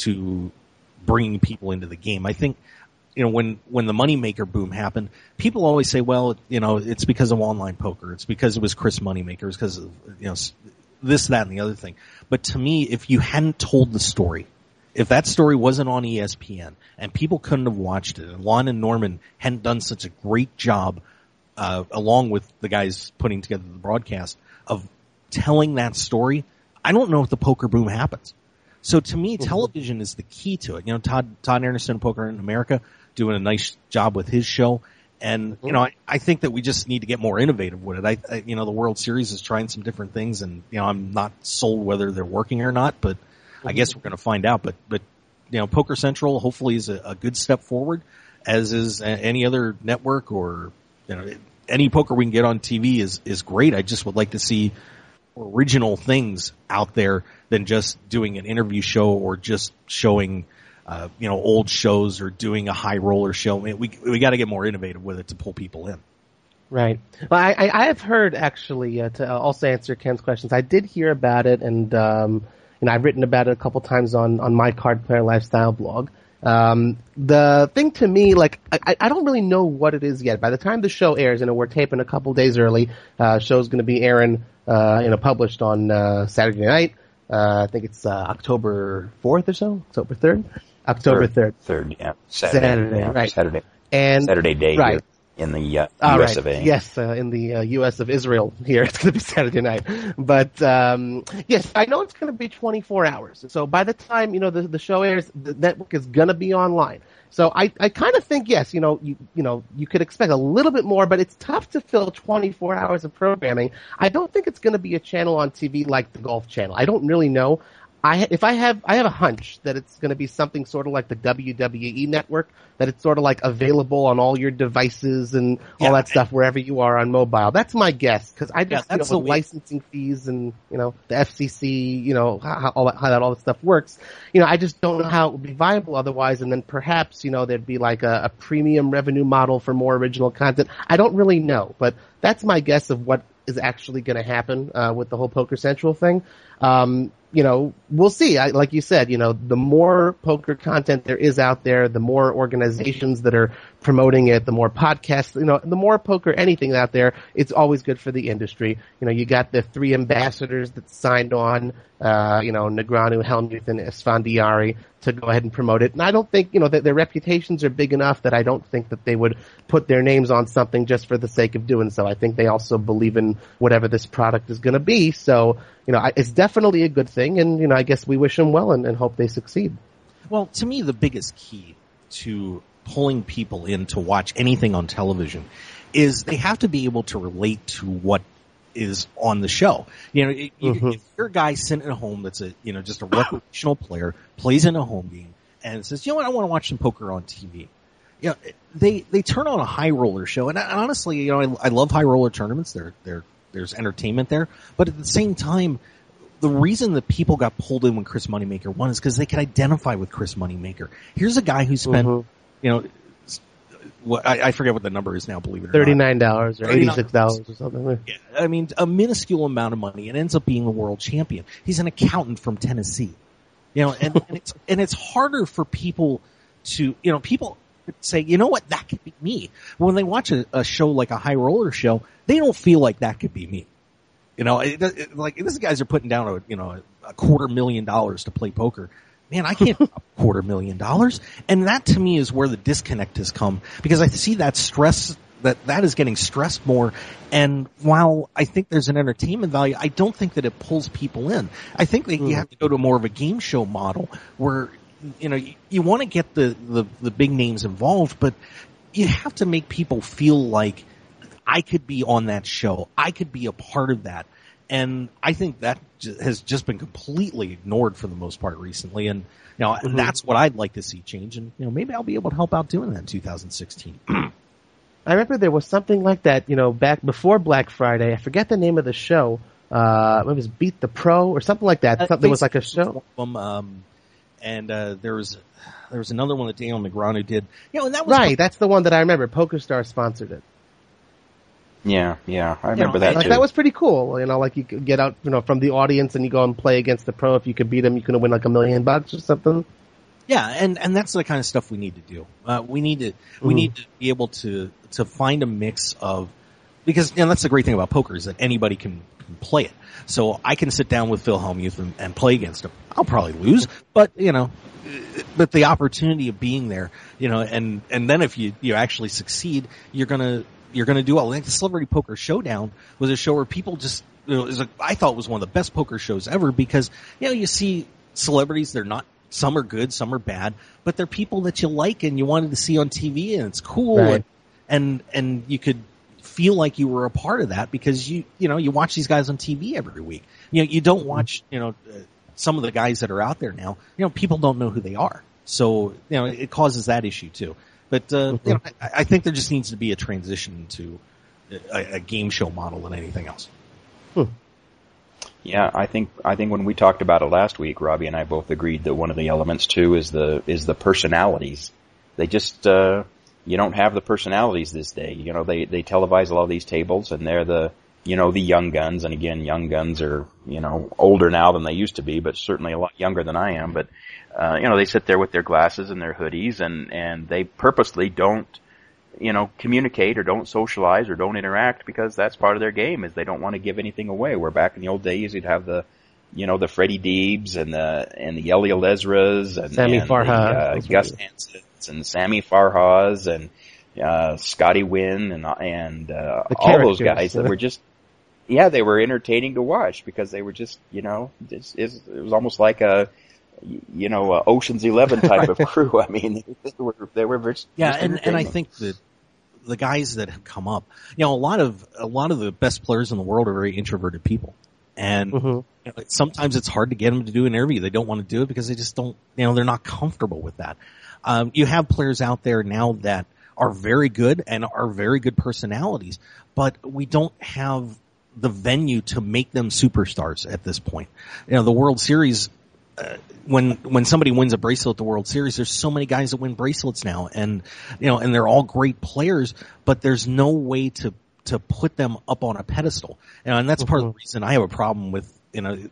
to bringing people into the game. I think, you know, when, when the Moneymaker boom happened, people always say, well, you know, it's because of online poker. It's because it was Chris Moneymaker. It's because of, you know, this, that, and the other thing. But to me, if you hadn't told the story, if that story wasn't on E S P N and people couldn't have watched it, and Lon and Norman hadn't done such a great job, uh, along with the guys putting together the broadcast, of telling that story, I don't know if the poker boom happens. So to me, television is the key to it. You know, Todd, Todd Anderson, Poker in America, doing a nice job with his show. And, you know, I, I think that we just need to get more innovative with it. I, I, you know, the World Series is trying some different things, and, you know, I'm not sold whether they're working or not, but I guess we're going to find out. But, but, you know, Poker Central hopefully is a, a good step forward, as is any other network, or, you know, any poker we can get on T V is, is great. I just would like to see original things out there than just doing an interview show or just showing, uh, you know, old shows or doing a high roller show. I mean, we we got to get more innovative with it to pull people in. Right. Well, I, I, I have heard actually, uh, to also answer Ken's questions, I did hear about it, and um, you know, I've written about it a couple times on on my Card Player Lifestyle blog. Um, the thing to me, like, I, I don't really know what it is yet. By the time the show airs, you know, we're taping a couple days early. Uh, show's going to be airing, uh, you know, published on uh, Saturday night. Uh, I think it's uh, October fourth or so, October third, October third, third, yeah, Saturday, Saturday, yeah, right, Saturday, and Saturday day, right. Here in the uh, All U S right. of A. Yes, uh, in the uh, U S of Israel here. It's going to be Saturday night. But, um, yes, I know it's going to be twenty-four hours. So by the time, you know, the, the show airs, the network is going to be online. So I, I kind of think, yes, you know, you, you know, you could expect a little bit more, but it's tough to fill twenty-four hours of programming. I don't think it's going to be a channel on T V like the Golf Channel. I don't really know. I, if I have, I have a hunch that it's going to be something sort of like the W W E network, that it's sort of like available on all your devices and all yeah, that stuff wherever you are on mobile. That's my guess, because I just, yeah, you know, with licensing fees and, you know, the F C C, you know, how, all that, how that all that stuff works, you know, I just don't know how it would be viable otherwise. And then perhaps, you know, there'd be like a, a premium revenue model for more original content. I don't really know, but that's my guess of what is actually going to happen uh, with the whole Poker Central thing. Um, you know, we'll see. I, like you said, you know, the more poker content there is out there, the more organizations that are promoting it, the more podcasts, you know, the more poker anything out there, it's always good for the industry. You know, you got the three ambassadors that signed on, uh, you know, Negreanu, Hellmuth, and Esfandiari to go ahead and promote it. And I don't think, you know, that their reputations are big enough that I don't think that they would put their names on something just for the sake of doing so. I think they also believe in whatever this product is going to be. So, you know, it's definitely a good thing. And, you know, I guess we wish them well and, and hope they succeed. Well, to me, the biggest key to pulling people in to watch anything on television is they have to be able to relate to what is on the show. You know, you, mm-hmm. if you're a guy sitting at home that's a, you know, just a recreational player, plays in a home game, and says, you know what, I want to watch some poker on T V. You know, they, they turn on a high roller show, and honestly, you know, I, I love high roller tournaments. They're, they're, there's entertainment there, but at the same time, the reason that people got pulled in when Chris Moneymaker won is because they could identify with Chris Moneymaker. Here's a guy who spent, mm-hmm. you know, what I, I forget what the number is now, believe it or thirty-nine dollars or eighty-six dollars or something. Yeah, I mean, a minuscule amount of money, and ends up being the world champion. He's an accountant from Tennessee. You know, and, and it's, and it's harder for people to, you know, people say, you know what, that could be me. When they watch a, a show like a high roller show, they don't feel like that could be me. You know, it, it, like these guys are putting down a, you know, a quarter million dollars to play poker. Man, I can't a quarter million dollars. And that to me is where the disconnect has come, because I see that stress, that that is getting stressed more. And while I think there's an entertainment value, I don't think that it pulls people in. I think that mm. you have to go to more of a game show model where, you know, you, you want to get the, the, the big names involved, but you have to make people feel like I could be on that show. I could be a part of that. And I think that has just been completely ignored for the most part recently. And, you know, mm-hmm. that's what I'd like to see change. And, you know, maybe I'll be able to help out doing that in two thousand sixteen. I remember there was something like that, you know, back before Black Friday. I forget the name of the show. Uh, it was Beat the Pro or something like that. Uh, there was like a show. Um, um, and, uh, there was, there was another one that Daniel Negreanu did. You know, and that was right. That's the one that I remember. PokerStars sponsored it. Yeah, yeah, I remember you know, that like, too. That was pretty cool. You know, like you could get out, you know, from the audience and you go and play against the pro. If you could beat him, you could win like a million bucks or something. Yeah, and, and that's the kind of stuff we need to do. Uh, we need to, we mm. need to be able to, to find a mix of, because, you know, that's the great thing about poker is that anybody can, can play it. So I can sit down with Phil Hellmuth and, and play against him. I'll probably lose, but, you know, but the opportunity of being there, you know, and, and then if you, you actually succeed, you're gonna, you're gonna do well. Like the Celebrity Poker Showdown was a show where people just, you know, it was a, I thought it was one of the best poker shows ever because, you know, you see celebrities, they're not, some are good, some are bad, but they're people that you like and you wanted to see on T V and it's cool. Right. And, and, and you could feel like you were a part of that because you, you know, you watch these guys on T V every week. You know, you don't watch, you know, uh, some of the guys that are out there now, you know, people don't know who they are. So, you know, it causes that issue too. But, uh, mm-hmm. you know, I, I think there just needs to be a transition to a, a game show model than anything else. Hmm. Yeah, I think, I think when we talked about it last week, Robbie and I both agreed that one of the elements too is the, is the personalities. They just, uh, you don't have the personalities this day. You know, they, they televise a lot of these tables and they're the, you know, the young guns. And again, young guns are, you know, older now than they used to be, but certainly a lot younger than I am. But, uh, you know, they sit there with their glasses and their hoodies and, and they purposely don't, you know, communicate or don't socialize or don't interact because that's part of their game is they don't want to give anything away. Where back in the old days, you'd have the, you know, the Freddie Deebs and the, and the Eliel Ezras and, Sammy and Farha, the, uh, Gus Hansons and Sammy Farhas and, uh, Scotty Wynn and, and, uh, all those guys that were just, yeah, they were entertaining to watch because they were just, you know, just, it was almost like a, you know, a Ocean's Eleven type of crew. I mean, they were, they were just, yeah, just and, and I think that the guys that have come up, you know, a lot of, a lot of the best players in the world are very introverted people. And mm-hmm. you know, sometimes it's hard to get them to do an interview. They don't want to do it because they just don't, you know, they're not comfortable with that. Um, you have players out there now that are very good and are very good personalities, but we don't have the venue to make them superstars at this point. You know, the World Series, uh, when, when somebody wins a bracelet at the World Series, there's so many guys that win bracelets now and, you know, and they're all great players, but there's no way to, to put them up on a pedestal. You know, and that's mm-hmm. part of the reason I have a problem with, you know,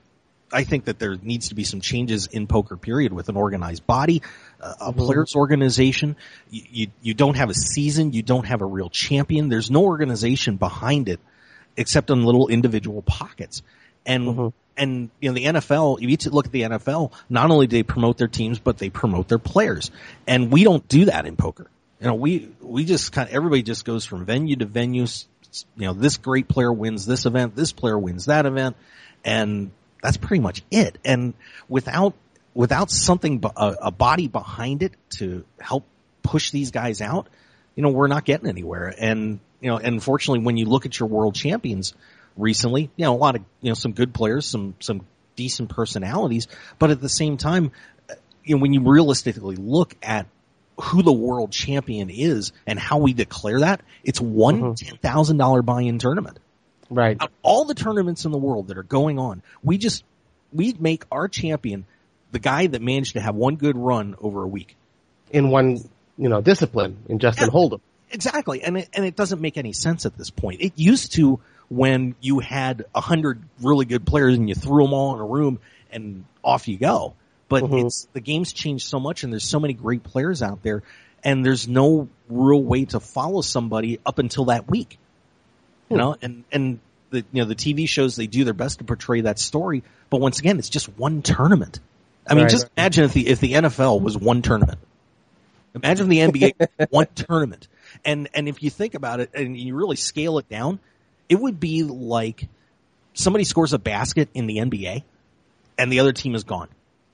I think that there needs to be some changes in poker, period, with an organized body, uh, a Mm-hmm. players organization. You, you, you don't have a season. You don't have a real champion. There's no organization behind it except in little individual pockets. And, Mm-hmm. and, you know, the N F L, if you look at the N F L, not only do they promote their teams, but they promote their players. And we don't do that in poker. You know, we, we just kind of, everybody just goes from venue to venue. You know, this great player wins this event, this player wins that event, and that's pretty much it. And without, without something, a, a body behind it to help push these guys out, you know, we're not getting anywhere. And, you know, and unfortunately, when you look at your world champions recently, you know, a lot of, you know, some good players, some, some decent personalities, but at the same time, you know, when you realistically look at who the world champion is and how we declare that, it's one Mm-hmm. ten thousand dollars buy-in tournament. Right. Of all the tournaments in the world that are going on, we just, we make our champion the guy that managed to have one good run over a week. In one, you know, discipline, in Justin Yeah. Hold'em. Exactly. And it, and it doesn't make any sense at this point. It used to when you had a hundred really good players and you threw them all in a room and off you go. But Mm-hmm. it's, the game's changed so much and there's so many great players out there and there's no real way to follow somebody up until that week. You know, and, and the, you know, the T V shows, they do their best to portray that story. But once again, it's just one tournament. I mean, Right. just imagine if the, if the N F L was one tournament. Imagine the N B A was one tournament. And, and if you think about it and you really scale it down, it would be like somebody scores a basket in the N B A and the other team is gone.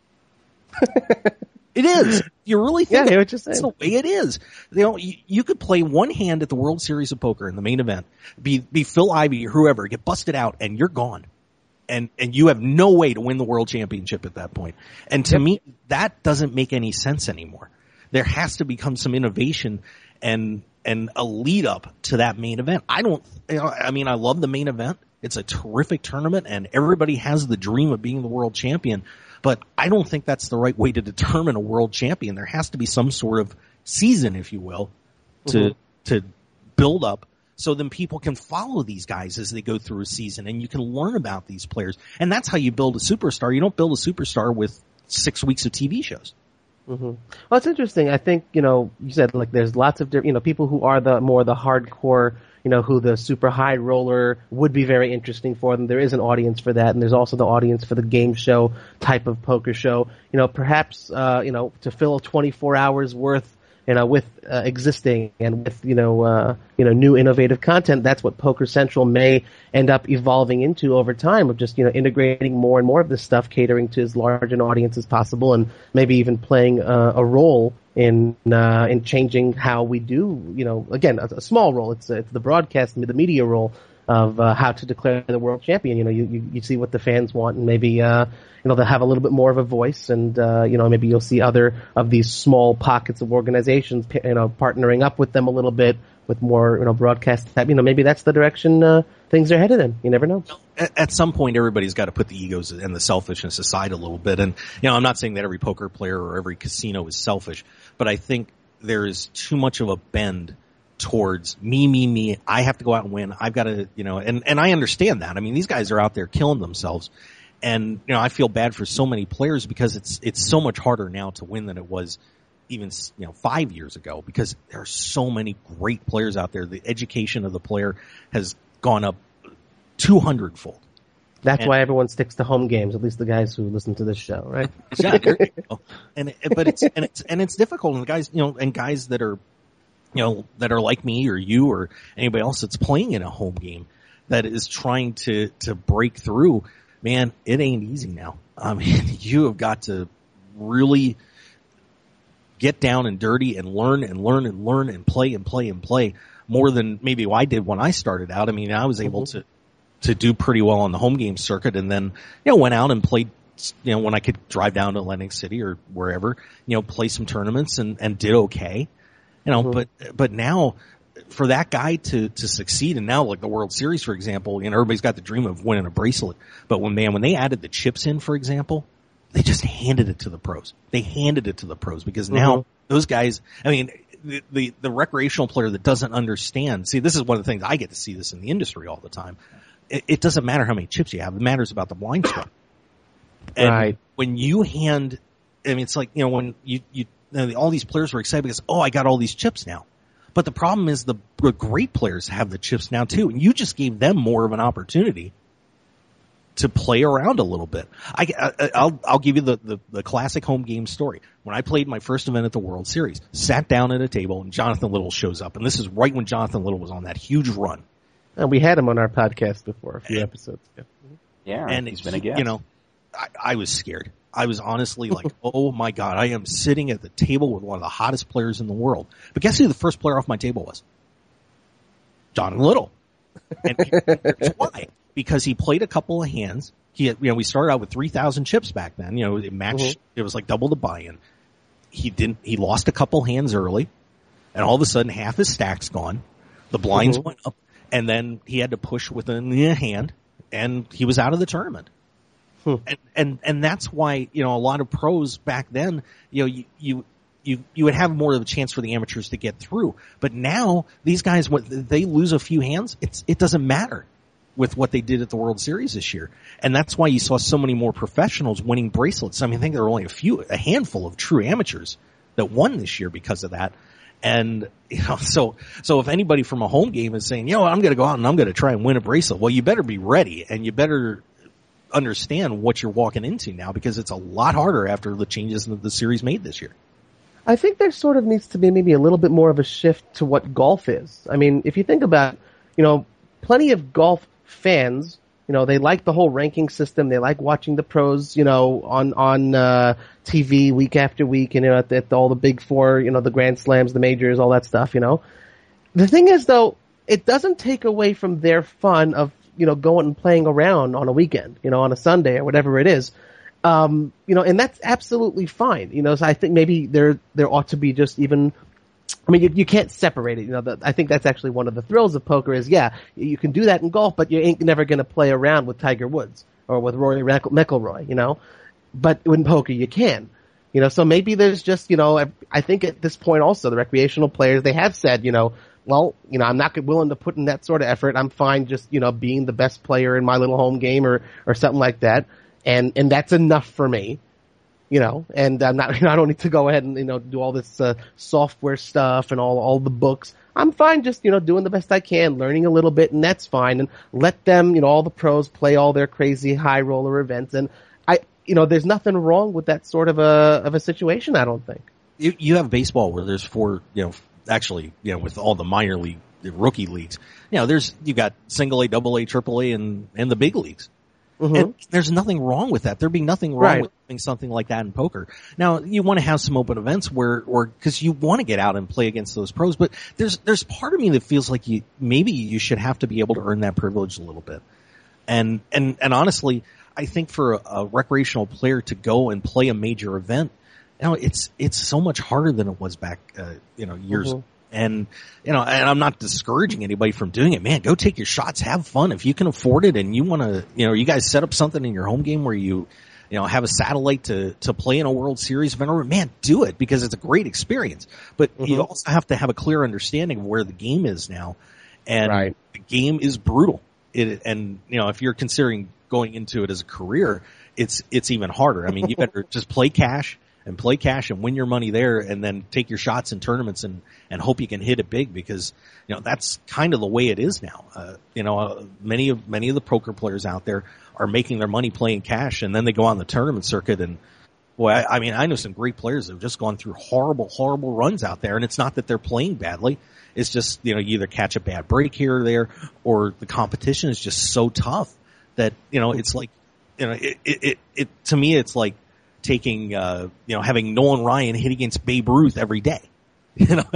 It is. You really think Yeah, I hear that- what you're saying. that's the way it is. You know, you, you could play one hand at the World Series of Poker in the main event, be be Phil Ivey or whoever, get busted out, and you're gone, and and you have no way to win the World Championship at that point. And to Yep. me, that doesn't make any sense anymore. There has to become some innovation and and a lead up to that main event. I don't. You know, I mean, I love the main event. It's a terrific tournament, and everybody has the dream of being the world champion. But I don't think that's the right way to determine a world champion. There has to be some sort of season, if you will, to Mhm. to build up so then people can follow these guys as they go through a season and you can learn about these players. And that's how you build a superstar. You don't build a superstar with six weeks of T V shows. Mm-hmm. Well, it's interesting. I think, you know, you said like there's lots of different, you know, people who are the more the hardcore, you know, who the super high roller would be very interesting for them. There is an audience for that, and there's also the audience for the game show type of poker show. You know, perhaps, uh, you know, to fill twenty-four hours worth, you know, with uh, existing and with, you know, uh, you know, new innovative content. That's what Poker Central may end up evolving into over time, of just, you know, integrating more and more of this stuff, catering to as large an audience as possible, and maybe even playing uh, a role in uh, in changing how we do, you know, again, a, a small role. It's it's the broadcast, the media role of uh, how to declare the world champion. You know, you, you, you see what the fans want, and maybe uh, you know, they'll have a little bit more of a voice, and uh, you know, maybe you'll see other of these small pockets of organizations, you know, partnering up with them a little bit with more, you know, broadcast type. You know, maybe that's the direction uh, things are headed in. You never know. At, at some point, everybody's got to put the egos and the selfishness aside a little bit. And, you know, I'm not saying that every poker player or every casino is selfish, but I think there is too much of a bend towards me, me, me. I have to go out and win. I've got to, you know, and, and I understand that. I mean, these guys are out there killing themselves. And, you know, I feel bad for so many players because it's, it's so much harder now to win than it was even, you know, five years ago, because there are so many great players out there. The education of the player has gone up two hundred fold. That's And- why everyone sticks to home games, at least the guys who listen to this show, right? Yeah, there you go. And it- but it's and it's and it's difficult. And the guys, you know, and guys that are, you know, that are like me or you or anybody else that's playing in a home game that is trying to to break through. Man, it ain't easy now. I mean, you have got to really get down and dirty and learn and learn and learn and play and play and play more than maybe I did when I started out. I mean, I was able Mm-hmm. to to do pretty well on the home game circuit, and then, you know, went out and played, you know, when I could drive down to Atlantic City or wherever, you know, play some tournaments and, and did okay, you know, Mm-hmm. but, but now for that guy to, to succeed, and now like the World Series, for example, you know, everybody's got the dream of winning a bracelet, but when, man, when they added the chips in, for example, they just handed it to the pros. They handed it to the pros because now Mhm. those guys, I mean, the, the, the recreational player that doesn't understand, see, this is one of the things I get to see this in the industry all the time. It, it doesn't matter how many chips you have. It matters about the blind spot. And right. when you hand, I mean, it's like, you know, when you, you, you know, all these players were excited because, oh, I got all these chips now. But the problem is the, the great players have the chips now too. And you just gave them more of an opportunity to play around a little bit. I, I, I'll, I'll give you the, the, the classic home game story. When I played my first event at the World Series, sat down at a table and Jonathan Little shows up. And this is right when Jonathan Little was on that huge run. And we had him on our podcast before, a few and, episodes ago. Yeah, and he's been a guest. You know, I, I was scared. I was honestly like, oh my God, I am sitting at the table with one of the hottest players in the world. But guess who the first player off my table was? Jonathan Little. And here's why. Because he played a couple of hands. He had, you know, we started out with three thousand chips back then. You know, it matched, mm-hmm. It was like double the buy-in. He didn't, he lost a couple hands early. And all of a sudden half his stack's gone. The blinds mm-hmm. went up. And then he had to push within a hand. And he was out of the tournament. Hmm. And, and, and that's why, you know, a lot of pros back then, you know, you, you, you, you would have more of a chance for the amateurs to get through. But now these guys, when they lose a few hands, it's, it doesn't matter with what they did at the World Series this year. And that's why you saw so many more professionals winning bracelets. I mean, I think there were only a few, a handful of true amateurs that won this year because of that. And, you know, so, so if anybody from a home game is saying, you know, I'm going to go out and I'm going to try and win a bracelet, well, you better be ready and you better understand what you're walking into now because it's a lot harder after the changes that the series made this year. I think there sort of needs to be maybe a little bit more of a shift to what golf is. I mean, if you think about, you know, plenty of golf fans, you know, they like the whole ranking system. They like watching the pros, you know, on, on, uh, T V week after week, and, you know, at, the, at all the big four, you know, the Grand Slams, the majors, all that stuff, you know. The thing is, though, it doesn't take away from their fun of, you know, going and playing around on a weekend, you know, on a Sunday or whatever it is. Um, you know, and that's absolutely fine. You know, so I think maybe there, there ought to be just even, I mean, you, you can't separate it. You know, the, I think that's actually one of the thrills of poker is, yeah, you can do that in golf, but you ain't never going to play around with Tiger Woods or with Rory McIlroy, you know. But in poker, you can. You know, so maybe there's just, you know, I think at this point also the recreational players, they have said, you know, well, you know, I'm not willing to put in that sort of effort. I'm fine just, you know, being the best player in my little home game or, or something like that. And, and that's enough for me. You know, and I'm not, you know, I don't need to go ahead and, you know, do all this, uh, software stuff and all, all the books. I'm fine just, you know, doing the best I can, learning a little bit, and that's fine. And let them, you know, all the pros play all their crazy high roller events. And I, you know, there's nothing wrong with that sort of a, of a situation, I don't think. You, you have baseball where there's four, you know, actually, you know, with all the minor league, the rookie leagues, you know, there's, you got single A, double A, triple A, and, and the big leagues. Mm-hmm. And there's nothing wrong with that. There'd be nothing wrong right. with doing something like that in poker. Now, you want to have some open events where, or, cause you want to get out and play against those pros, but there's, there's part of me that feels like you, maybe you should have to be able to earn that privilege a little bit. And, and, and honestly, I think for a, a recreational player to go and play a major event, you know, it's, it's so much harder than it was back, uh, you know, years ago. Mm-hmm. And, you know, and I'm not discouraging anybody from doing it. Man, go take your shots, have fun. If you can afford it and you want to, you know, you guys set up something in your home game where you, you know, have a satellite to, to play in a World Series event, or man, do it because it's a great experience. But mm-hmm. you also have to have a clear understanding of where the game is now. And right. the game is brutal. It, and, you know, if you're considering going into it as a career, it's, it's even harder. I mean, you better just play cash. And play cash and win your money there and then take your shots in tournaments and, and hope you can hit it big because, you know, that's kind of the way it is now. Uh, you know, uh, many of, many of the poker players out there are making their money playing cash and then they go on the tournament circuit and, boy, I, I mean, I know some great players that have just gone through horrible, horrible runs out there and it's not that they're playing badly. It's just, you know, you either catch a bad break here or there or the competition is just so tough that, you know, it's like, you know, it, it, it, it to me, it's like, taking, uh, you know, having Nolan Ryan hit against Babe Ruth every day. You know,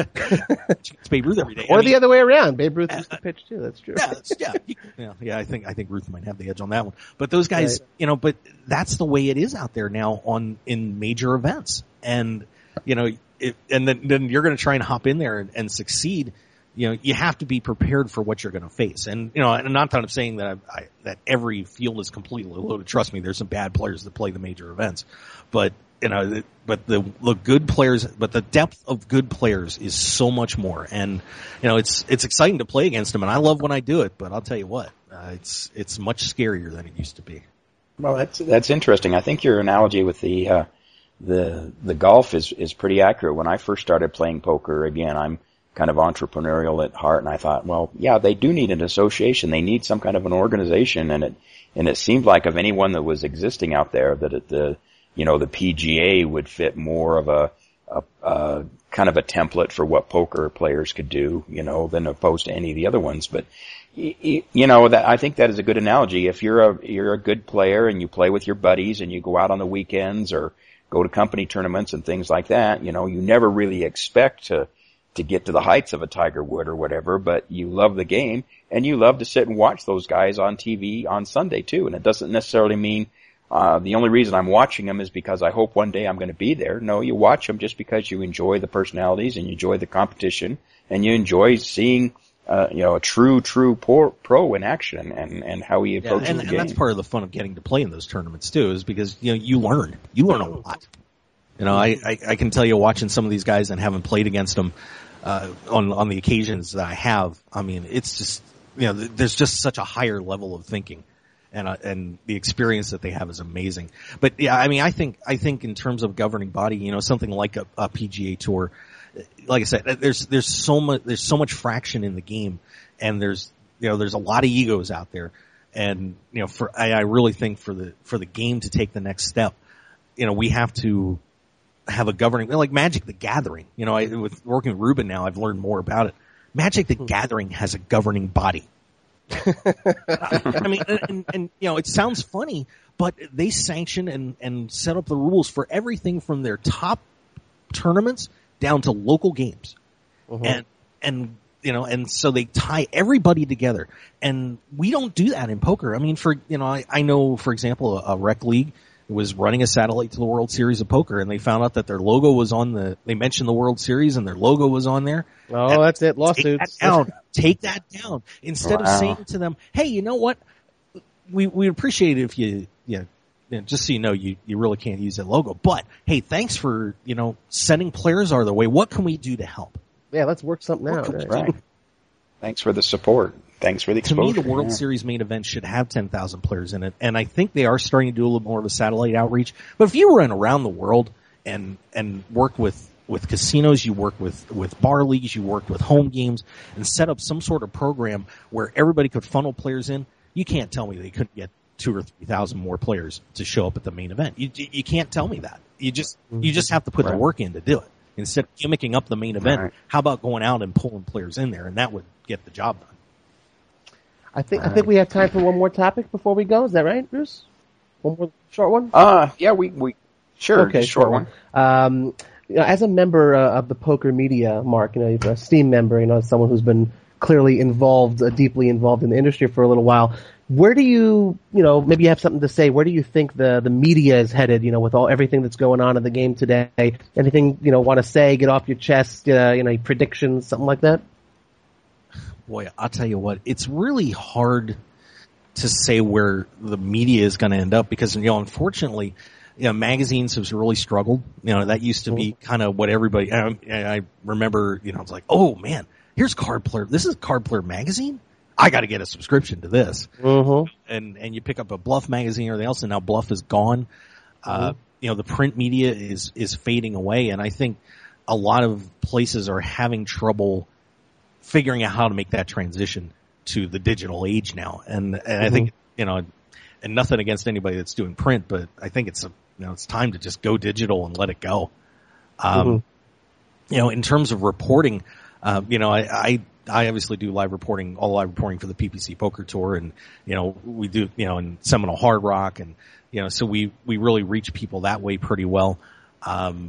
Babe Ruth every day. Or I the mean, other way around. Babe Ruth used to pitch too. That's true. Yeah, that's, yeah, yeah, yeah. I think I think Ruth might have the edge on that one. But those guys, right. you know, but that's the way it is out there now on in major events. And you know, it, and then then you're going to try and hop in there and, and succeed. You know, you have to be prepared for what you're going to face. And, you know, and not that I'm saying that I, I, that every field is completely loaded. Trust me, there's some bad players that play the major events. But, you know, but the, the good players, but the depth of good players is so much more. And, you know, it's, it's exciting to play against them. And I love when I do it, but I'll tell you what, uh, it's, it's much scarier than it used to be. Well, that's that's interesting. I think your analogy with the uh, the the golf is is pretty accurate. When I first started playing poker, again, I'm kind of entrepreneurial at heart, and I thought, well, yeah, they do need an association. They need some kind of an organization, and it and it seemed like of anyone that was existing out there that it, the you know the P G A would fit more of a, a, a kind of a template for what poker players could do, you know, than opposed to any of the other ones. But you know, that I think that is a good analogy. If you're a you're a good player and you play with your buddies and you go out on the weekends or go to company tournaments and things like that, you know, you never really expect to to get to the heights of a Tiger Wood or whatever, but you love the game and you love to sit and watch those guys on T V on Sunday too. And it doesn't necessarily mean uh the only reason I'm watching them is because I hope one day I'm going to be there. No, you watch them just because you enjoy the personalities and you enjoy the competition and you enjoy seeing Uh, you know, a true, true pro, pro in action and, and how he approaches yeah, and, the and game. And that's part of the fun of getting to play in those tournaments too, is because, you know, you learn. You learn a lot. You know, I, I, I can tell you watching some of these guys and having played against them, uh, on, on the occasions that I have, I mean, it's just, you know, there's just such a higher level of thinking. And, uh, and the experience that they have is amazing. But yeah, I mean, I think, I think in terms of governing body, you know, something like a, a P G A tour, like I said, there's, there's so much, there's so much fraction in the game, and there's, you know, there's a lot of egos out there. And, you know, for, I, I really think for the, for the game to take the next step, you know, we have to have a governing, like Magic the Gathering. You know, I, with working with Ruben now, I've learned more about it. Magic the Gathering has a governing body. I mean, and, and, and, you know, it sounds funny, but they sanction and, and set up the rules for everything from their top tournaments down to local games. Mm-hmm. And, and, you know, and so they tie everybody together. And we don't do that in poker. I mean, for, you know, I, I know, for example, a, a rec league was running a satellite to the World Series of Poker, and they found out that their logo was on the, they mentioned the World Series and their logo was on there. Oh, and that's it. Lawsuits. Take that down. Take that down. Instead wow. of saying to them, hey, you know what? We, we appreciate it if you, you know, You know, just so you know, you, you really can't use that logo. But, hey, thanks for, you know, sending players our way. What can we do to help? Yeah, let's work something out. Right. right. Thanks for the support. Thanks for the exposure. To me, the World yeah. Series main event should have ten thousand players in it. And I think they are starting to do a little more of a satellite outreach. But if you run around the world and, and work with, with casinos, you work with, with bar leagues, you work with home games, and set up some sort of program where everybody could funnel players in, you can't tell me they couldn't get two or three thousand more players to show up at the main event. You you can't tell me that. You just you just have to put right. the work in to do it. Instead of gimmicking up the main event, right. how about going out and pulling players in there, and that would get the job done. I think right. I think we have time for one more topic before we go. Is that right, Bruce? One more short one? Uh yeah, we we sure. Okay, short, short one. one. Um, you know, as a member uh, of the Poker Media, Mark, you know, you're a Steam member, you know, someone who's been clearly involved, uh, deeply involved in the industry for a little while. Where do you, you know, maybe you have something to say, where do you think the, the media is headed, you know, with all, everything that's going on in the game today? Anything, you know, want to say, get off your chest, uh, you know, predictions, something like that? Boy, I'll tell you what, it's really hard to say where the media is going to end up because, you know, unfortunately, you know, magazines have really struggled. You know, that used to be kind of what everybody, I, I remember, you know, it's like, oh man, here's Card Player. This is Card Player magazine. I got to get a subscription to this. Mm-hmm. And, and you pick up a Bluff magazine or anything else, and now Bluff is gone. Mm-hmm. Uh, you know, the print media is, is fading away. And I think a lot of places are having trouble figuring out how to make that transition to the digital age now. And, and mm-hmm. I think, you know, and nothing against anybody that's doing print, but I think it's, a, you know, it's time to just go digital and let it go. Um, mm-hmm. you know, in terms of reporting, uh, you know, I, I, I obviously do live reporting, all live reporting for the P P C Poker Tour, and you know we do, you know, in Seminole Hard Rock, and you know, so we we really reach people that way pretty well. Um,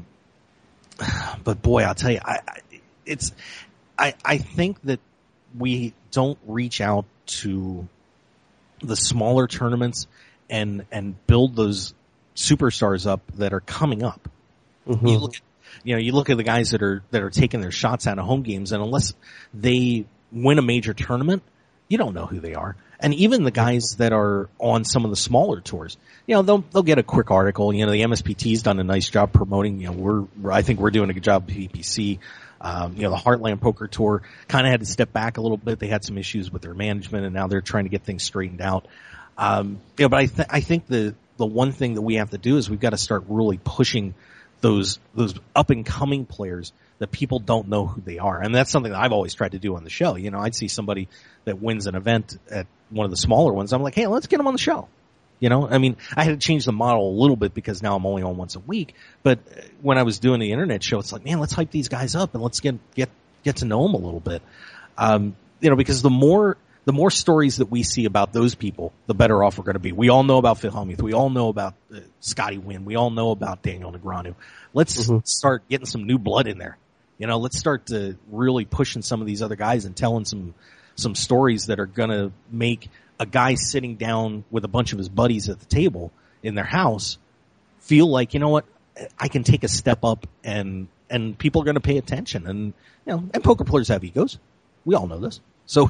but boy, I'll tell you, I, I it's I I think that we don't reach out to the smaller tournaments and and build those superstars up that are coming up. Mm-hmm. You look at You know, you look at the guys that are, that are taking their shots out of home games, and unless they win a major tournament, you don't know who they are. And even the guys that are on some of the smaller tours, you know, they'll, they'll get a quick article. You know, the M S P T's done a nice job promoting, you know, we're, I think we're doing a good job at P P C. Um, you know, the Heartland Poker Tour kind of had to step back a little bit. They had some issues with their management, and now they're trying to get things straightened out. Um, you know, but I, th- I think the, the one thing that we have to do is we've got to start really pushing those, those up and coming players that people don't know who they are. And that's something that I've always tried to do on the show. You know, I'd see somebody that wins an event at one of the smaller ones. I'm like, hey, let's get them on the show. You know, I mean, I had to change the model a little bit because now I'm only on once a week. But when I was doing the internet show, it's like, man, let's hype these guys up and let's get, get, get to know them a little bit. Um, you know, because the more, the more stories that we see about those people, the better off we're going to be. We all know about Phil Hellmuth. We all know about uh, Scotty Wynn. We all know about Daniel Negreanu. Let's mm-hmm. start getting some new blood in there. You know, let's start to really pushing some of these other guys and telling some, some stories that are going to make a guy sitting down with a bunch of his buddies at the table in their house feel like, you know what, I can take a step up and, and people are going to pay attention. And, you know, and poker players have egos. We all know this. So,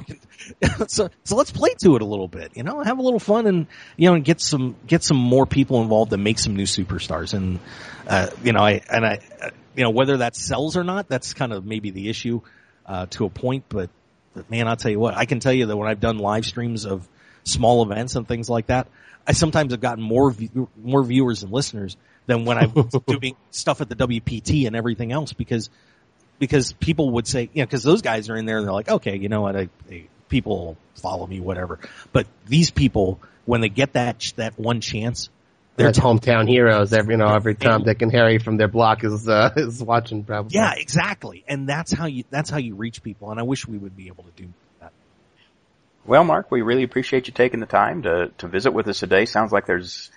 so, so let's play to it a little bit, you know, have a little fun and, you know, and get some, get some more people involved and make some new superstars. And, uh, you know, I, and I, uh, you know, whether that sells or not, that's kind of maybe the issue, uh, to a point, but, but man, I'll tell you what, I can tell you that when I've done live streams of small events and things like that, I sometimes have gotten more, view, more viewers and listeners than when I'm doing stuff at the W P T and everything else because, Because people would say, you know, because those guys are in there and they're like, okay, you know what, I, I, people follow me, whatever. But these people, when they get that that one chance, they're t- hometown heroes. Every you know, every Tom, Dick, and Harry from their block is uh, is watching. Probably. Yeah, exactly. And that's how you that's how you reach people. And I wish we would be able to do that. Well, Mark, we really appreciate you taking the time to to visit with us today. Sounds like there's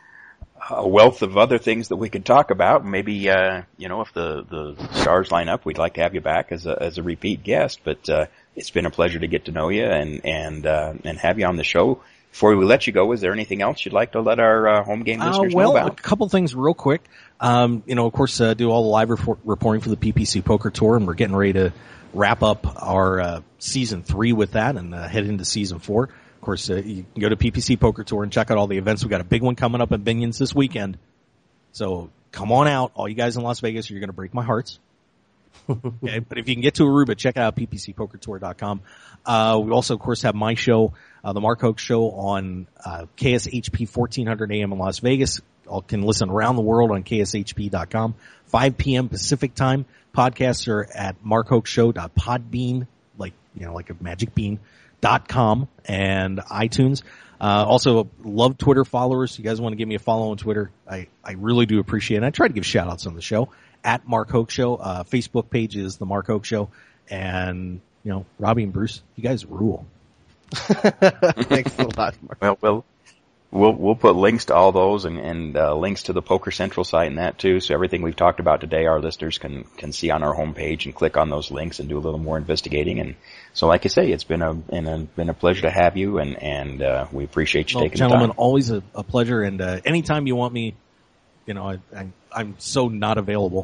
a wealth of other things that we could talk about. Maybe, uh, you know, if the, the stars line up, we'd like to have you back as a, as a repeat guest, but, uh, it's been a pleasure to get to know you and, and, uh, and have you on the show. Before we let you go, is there anything else you'd like to let our, uh, home game listeners uh, well, know about? A couple things real quick. Um, you know, of course, uh, do all the live report, reporting for the P P C Poker Tour, and we're getting ready to wrap up our, uh, season three with that and, uh, head into season four. Of course, uh, you can go to P P C Poker Tour and check out all the events. We got a big one coming up in Binions this weekend. So come on out. All you guys in Las Vegas, you're going to break my hearts. Okay. But if you can get to Aruba, check out P P C poker tour dot com. Uh, we also, of course, have my show, uh, the Mark Hoke Show on, uh, K S H P fourteen hundred A M in Las Vegas. You can listen around the world on K S H P dot com. five p.m. Pacific time. Podcasts are at mark hoke show dot podbean, like, you know, like a magic bean. Dot com and iTunes. Uh, also love Twitter followers. You guys want to give me a follow on Twitter? I, I really do appreciate it. I try to give shout outs on the show at Mark Hoke Show. Uh, Facebook page is the Mark Hoke Show. And, you know, Robbie and Bruce, you guys rule. Thanks a lot, Mark. Well, well, we'll, we'll put links to all those and, and, uh, links to the Poker Central site and that too. So everything we've talked about today, our listeners can, can see on our homepage and click on those links and do a little more investigating. And so like I say, it's been a, been a, been a pleasure to have you and, and, uh, we appreciate you well, taking gentlemen, the time. Always a, a pleasure. And, uh, anytime you want me, you know, I, I, I'm so not available.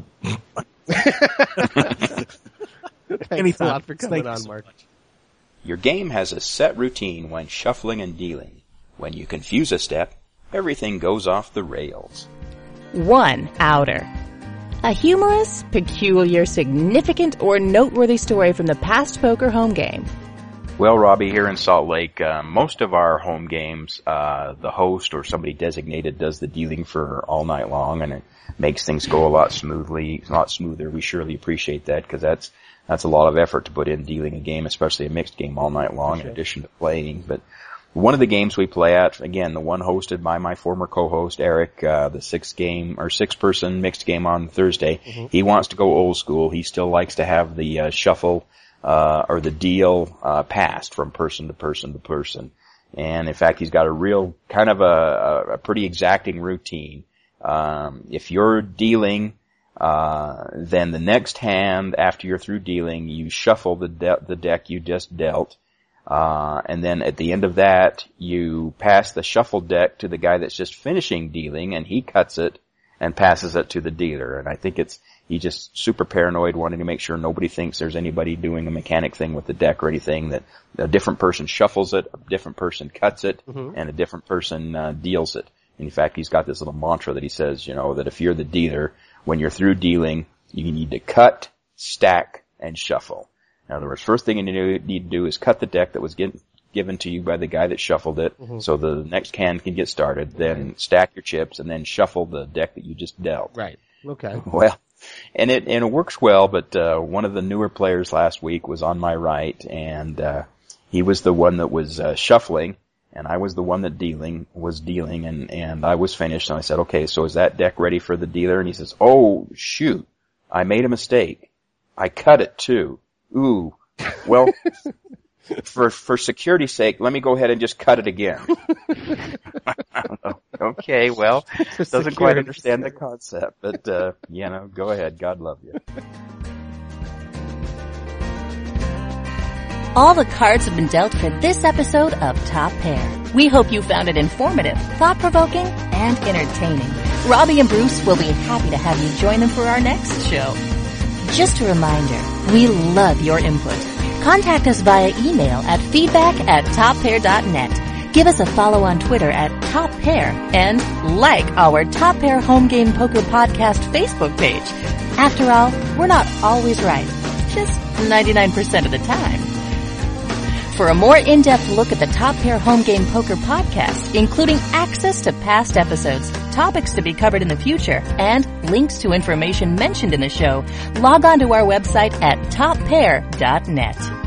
Thanks Anytime. a lot for coming Thank on, you so Mark. much. Your game has a set routine when shuffling and dealing. When you confuse a step, everything goes off the rails. One outer. A humorous, peculiar, significant, or noteworthy story from the past poker home game. Well, Robbie, here in Salt Lake, uh, most of our home games, uh, the host or somebody designated does the dealing for all night long, and it makes things go a lot smoothly, a lot smoother. We surely appreciate that because that's that's a lot of effort to put in dealing a game, especially a mixed game all night long, in addition to playing. But one of the games we play at, again, the one hosted by my former co-host Eric, uh, the six game or six person mixed game on Thursday, mm-hmm. he wants to go old school. He still likes to have the uh, shuffle. Uh, or the deal, uh, passed from person to person to person. And in fact, he's got a real kind of a, a pretty exacting routine. Um, if you're dealing, uh, then the next hand after you're through dealing, you shuffle the de- the deck you just dealt. Uh, and then at the end of that, you pass the shuffled deck to the guy that's just finishing dealing, and he cuts it and passes it to the dealer. And I think it's, he's just super paranoid, wanting to make sure nobody thinks there's anybody doing a mechanic thing with the deck or anything, that a different person shuffles it, a different person cuts it, mm-hmm. and a different person uh, deals it. In fact, he's got this little mantra that he says, you know, that if you're the dealer, when you're through dealing, you need to cut, stack, and shuffle. In other words, first thing you need to do is cut the deck that was getting given to you by the guy that shuffled it, Mhm. so the next hand can get started. Then stack your chips, and then shuffle the deck that you just dealt. Right. Okay. Well, and it and it works well. But uh, one of the newer players last week was on my right, and uh, he was the one that was uh, shuffling, and I was the one that dealing was dealing, and and I was finished. And I said, okay, so is that deck ready for the dealer? And he says, oh shoot, I made a mistake. I cut it too. Ooh. Well, for for security's sake, let me go ahead and just cut it again. Okay, well, doesn't quite understand the concept, but uh, you know, go ahead. God love you. All the cards have been dealt for this episode of Top Pair. We hope you found it informative, thought-provoking, and entertaining. Robbie and Bruce will be happy to have you join them for our next show. Just a reminder, we love your input. Contact us via email at feedback at top pair dot net. Give us a follow on Twitter at Top Pair, and like our Top Pair Home Game Poker Podcast Facebook page. After all, we're not always right, just ninety-nine percent of the time. For a more in-depth look at the Top Pair Home Game Poker Podcast, including access to past episodes, topics to be covered in the future, and links to information mentioned in the show, log on to our website at top pair dot net.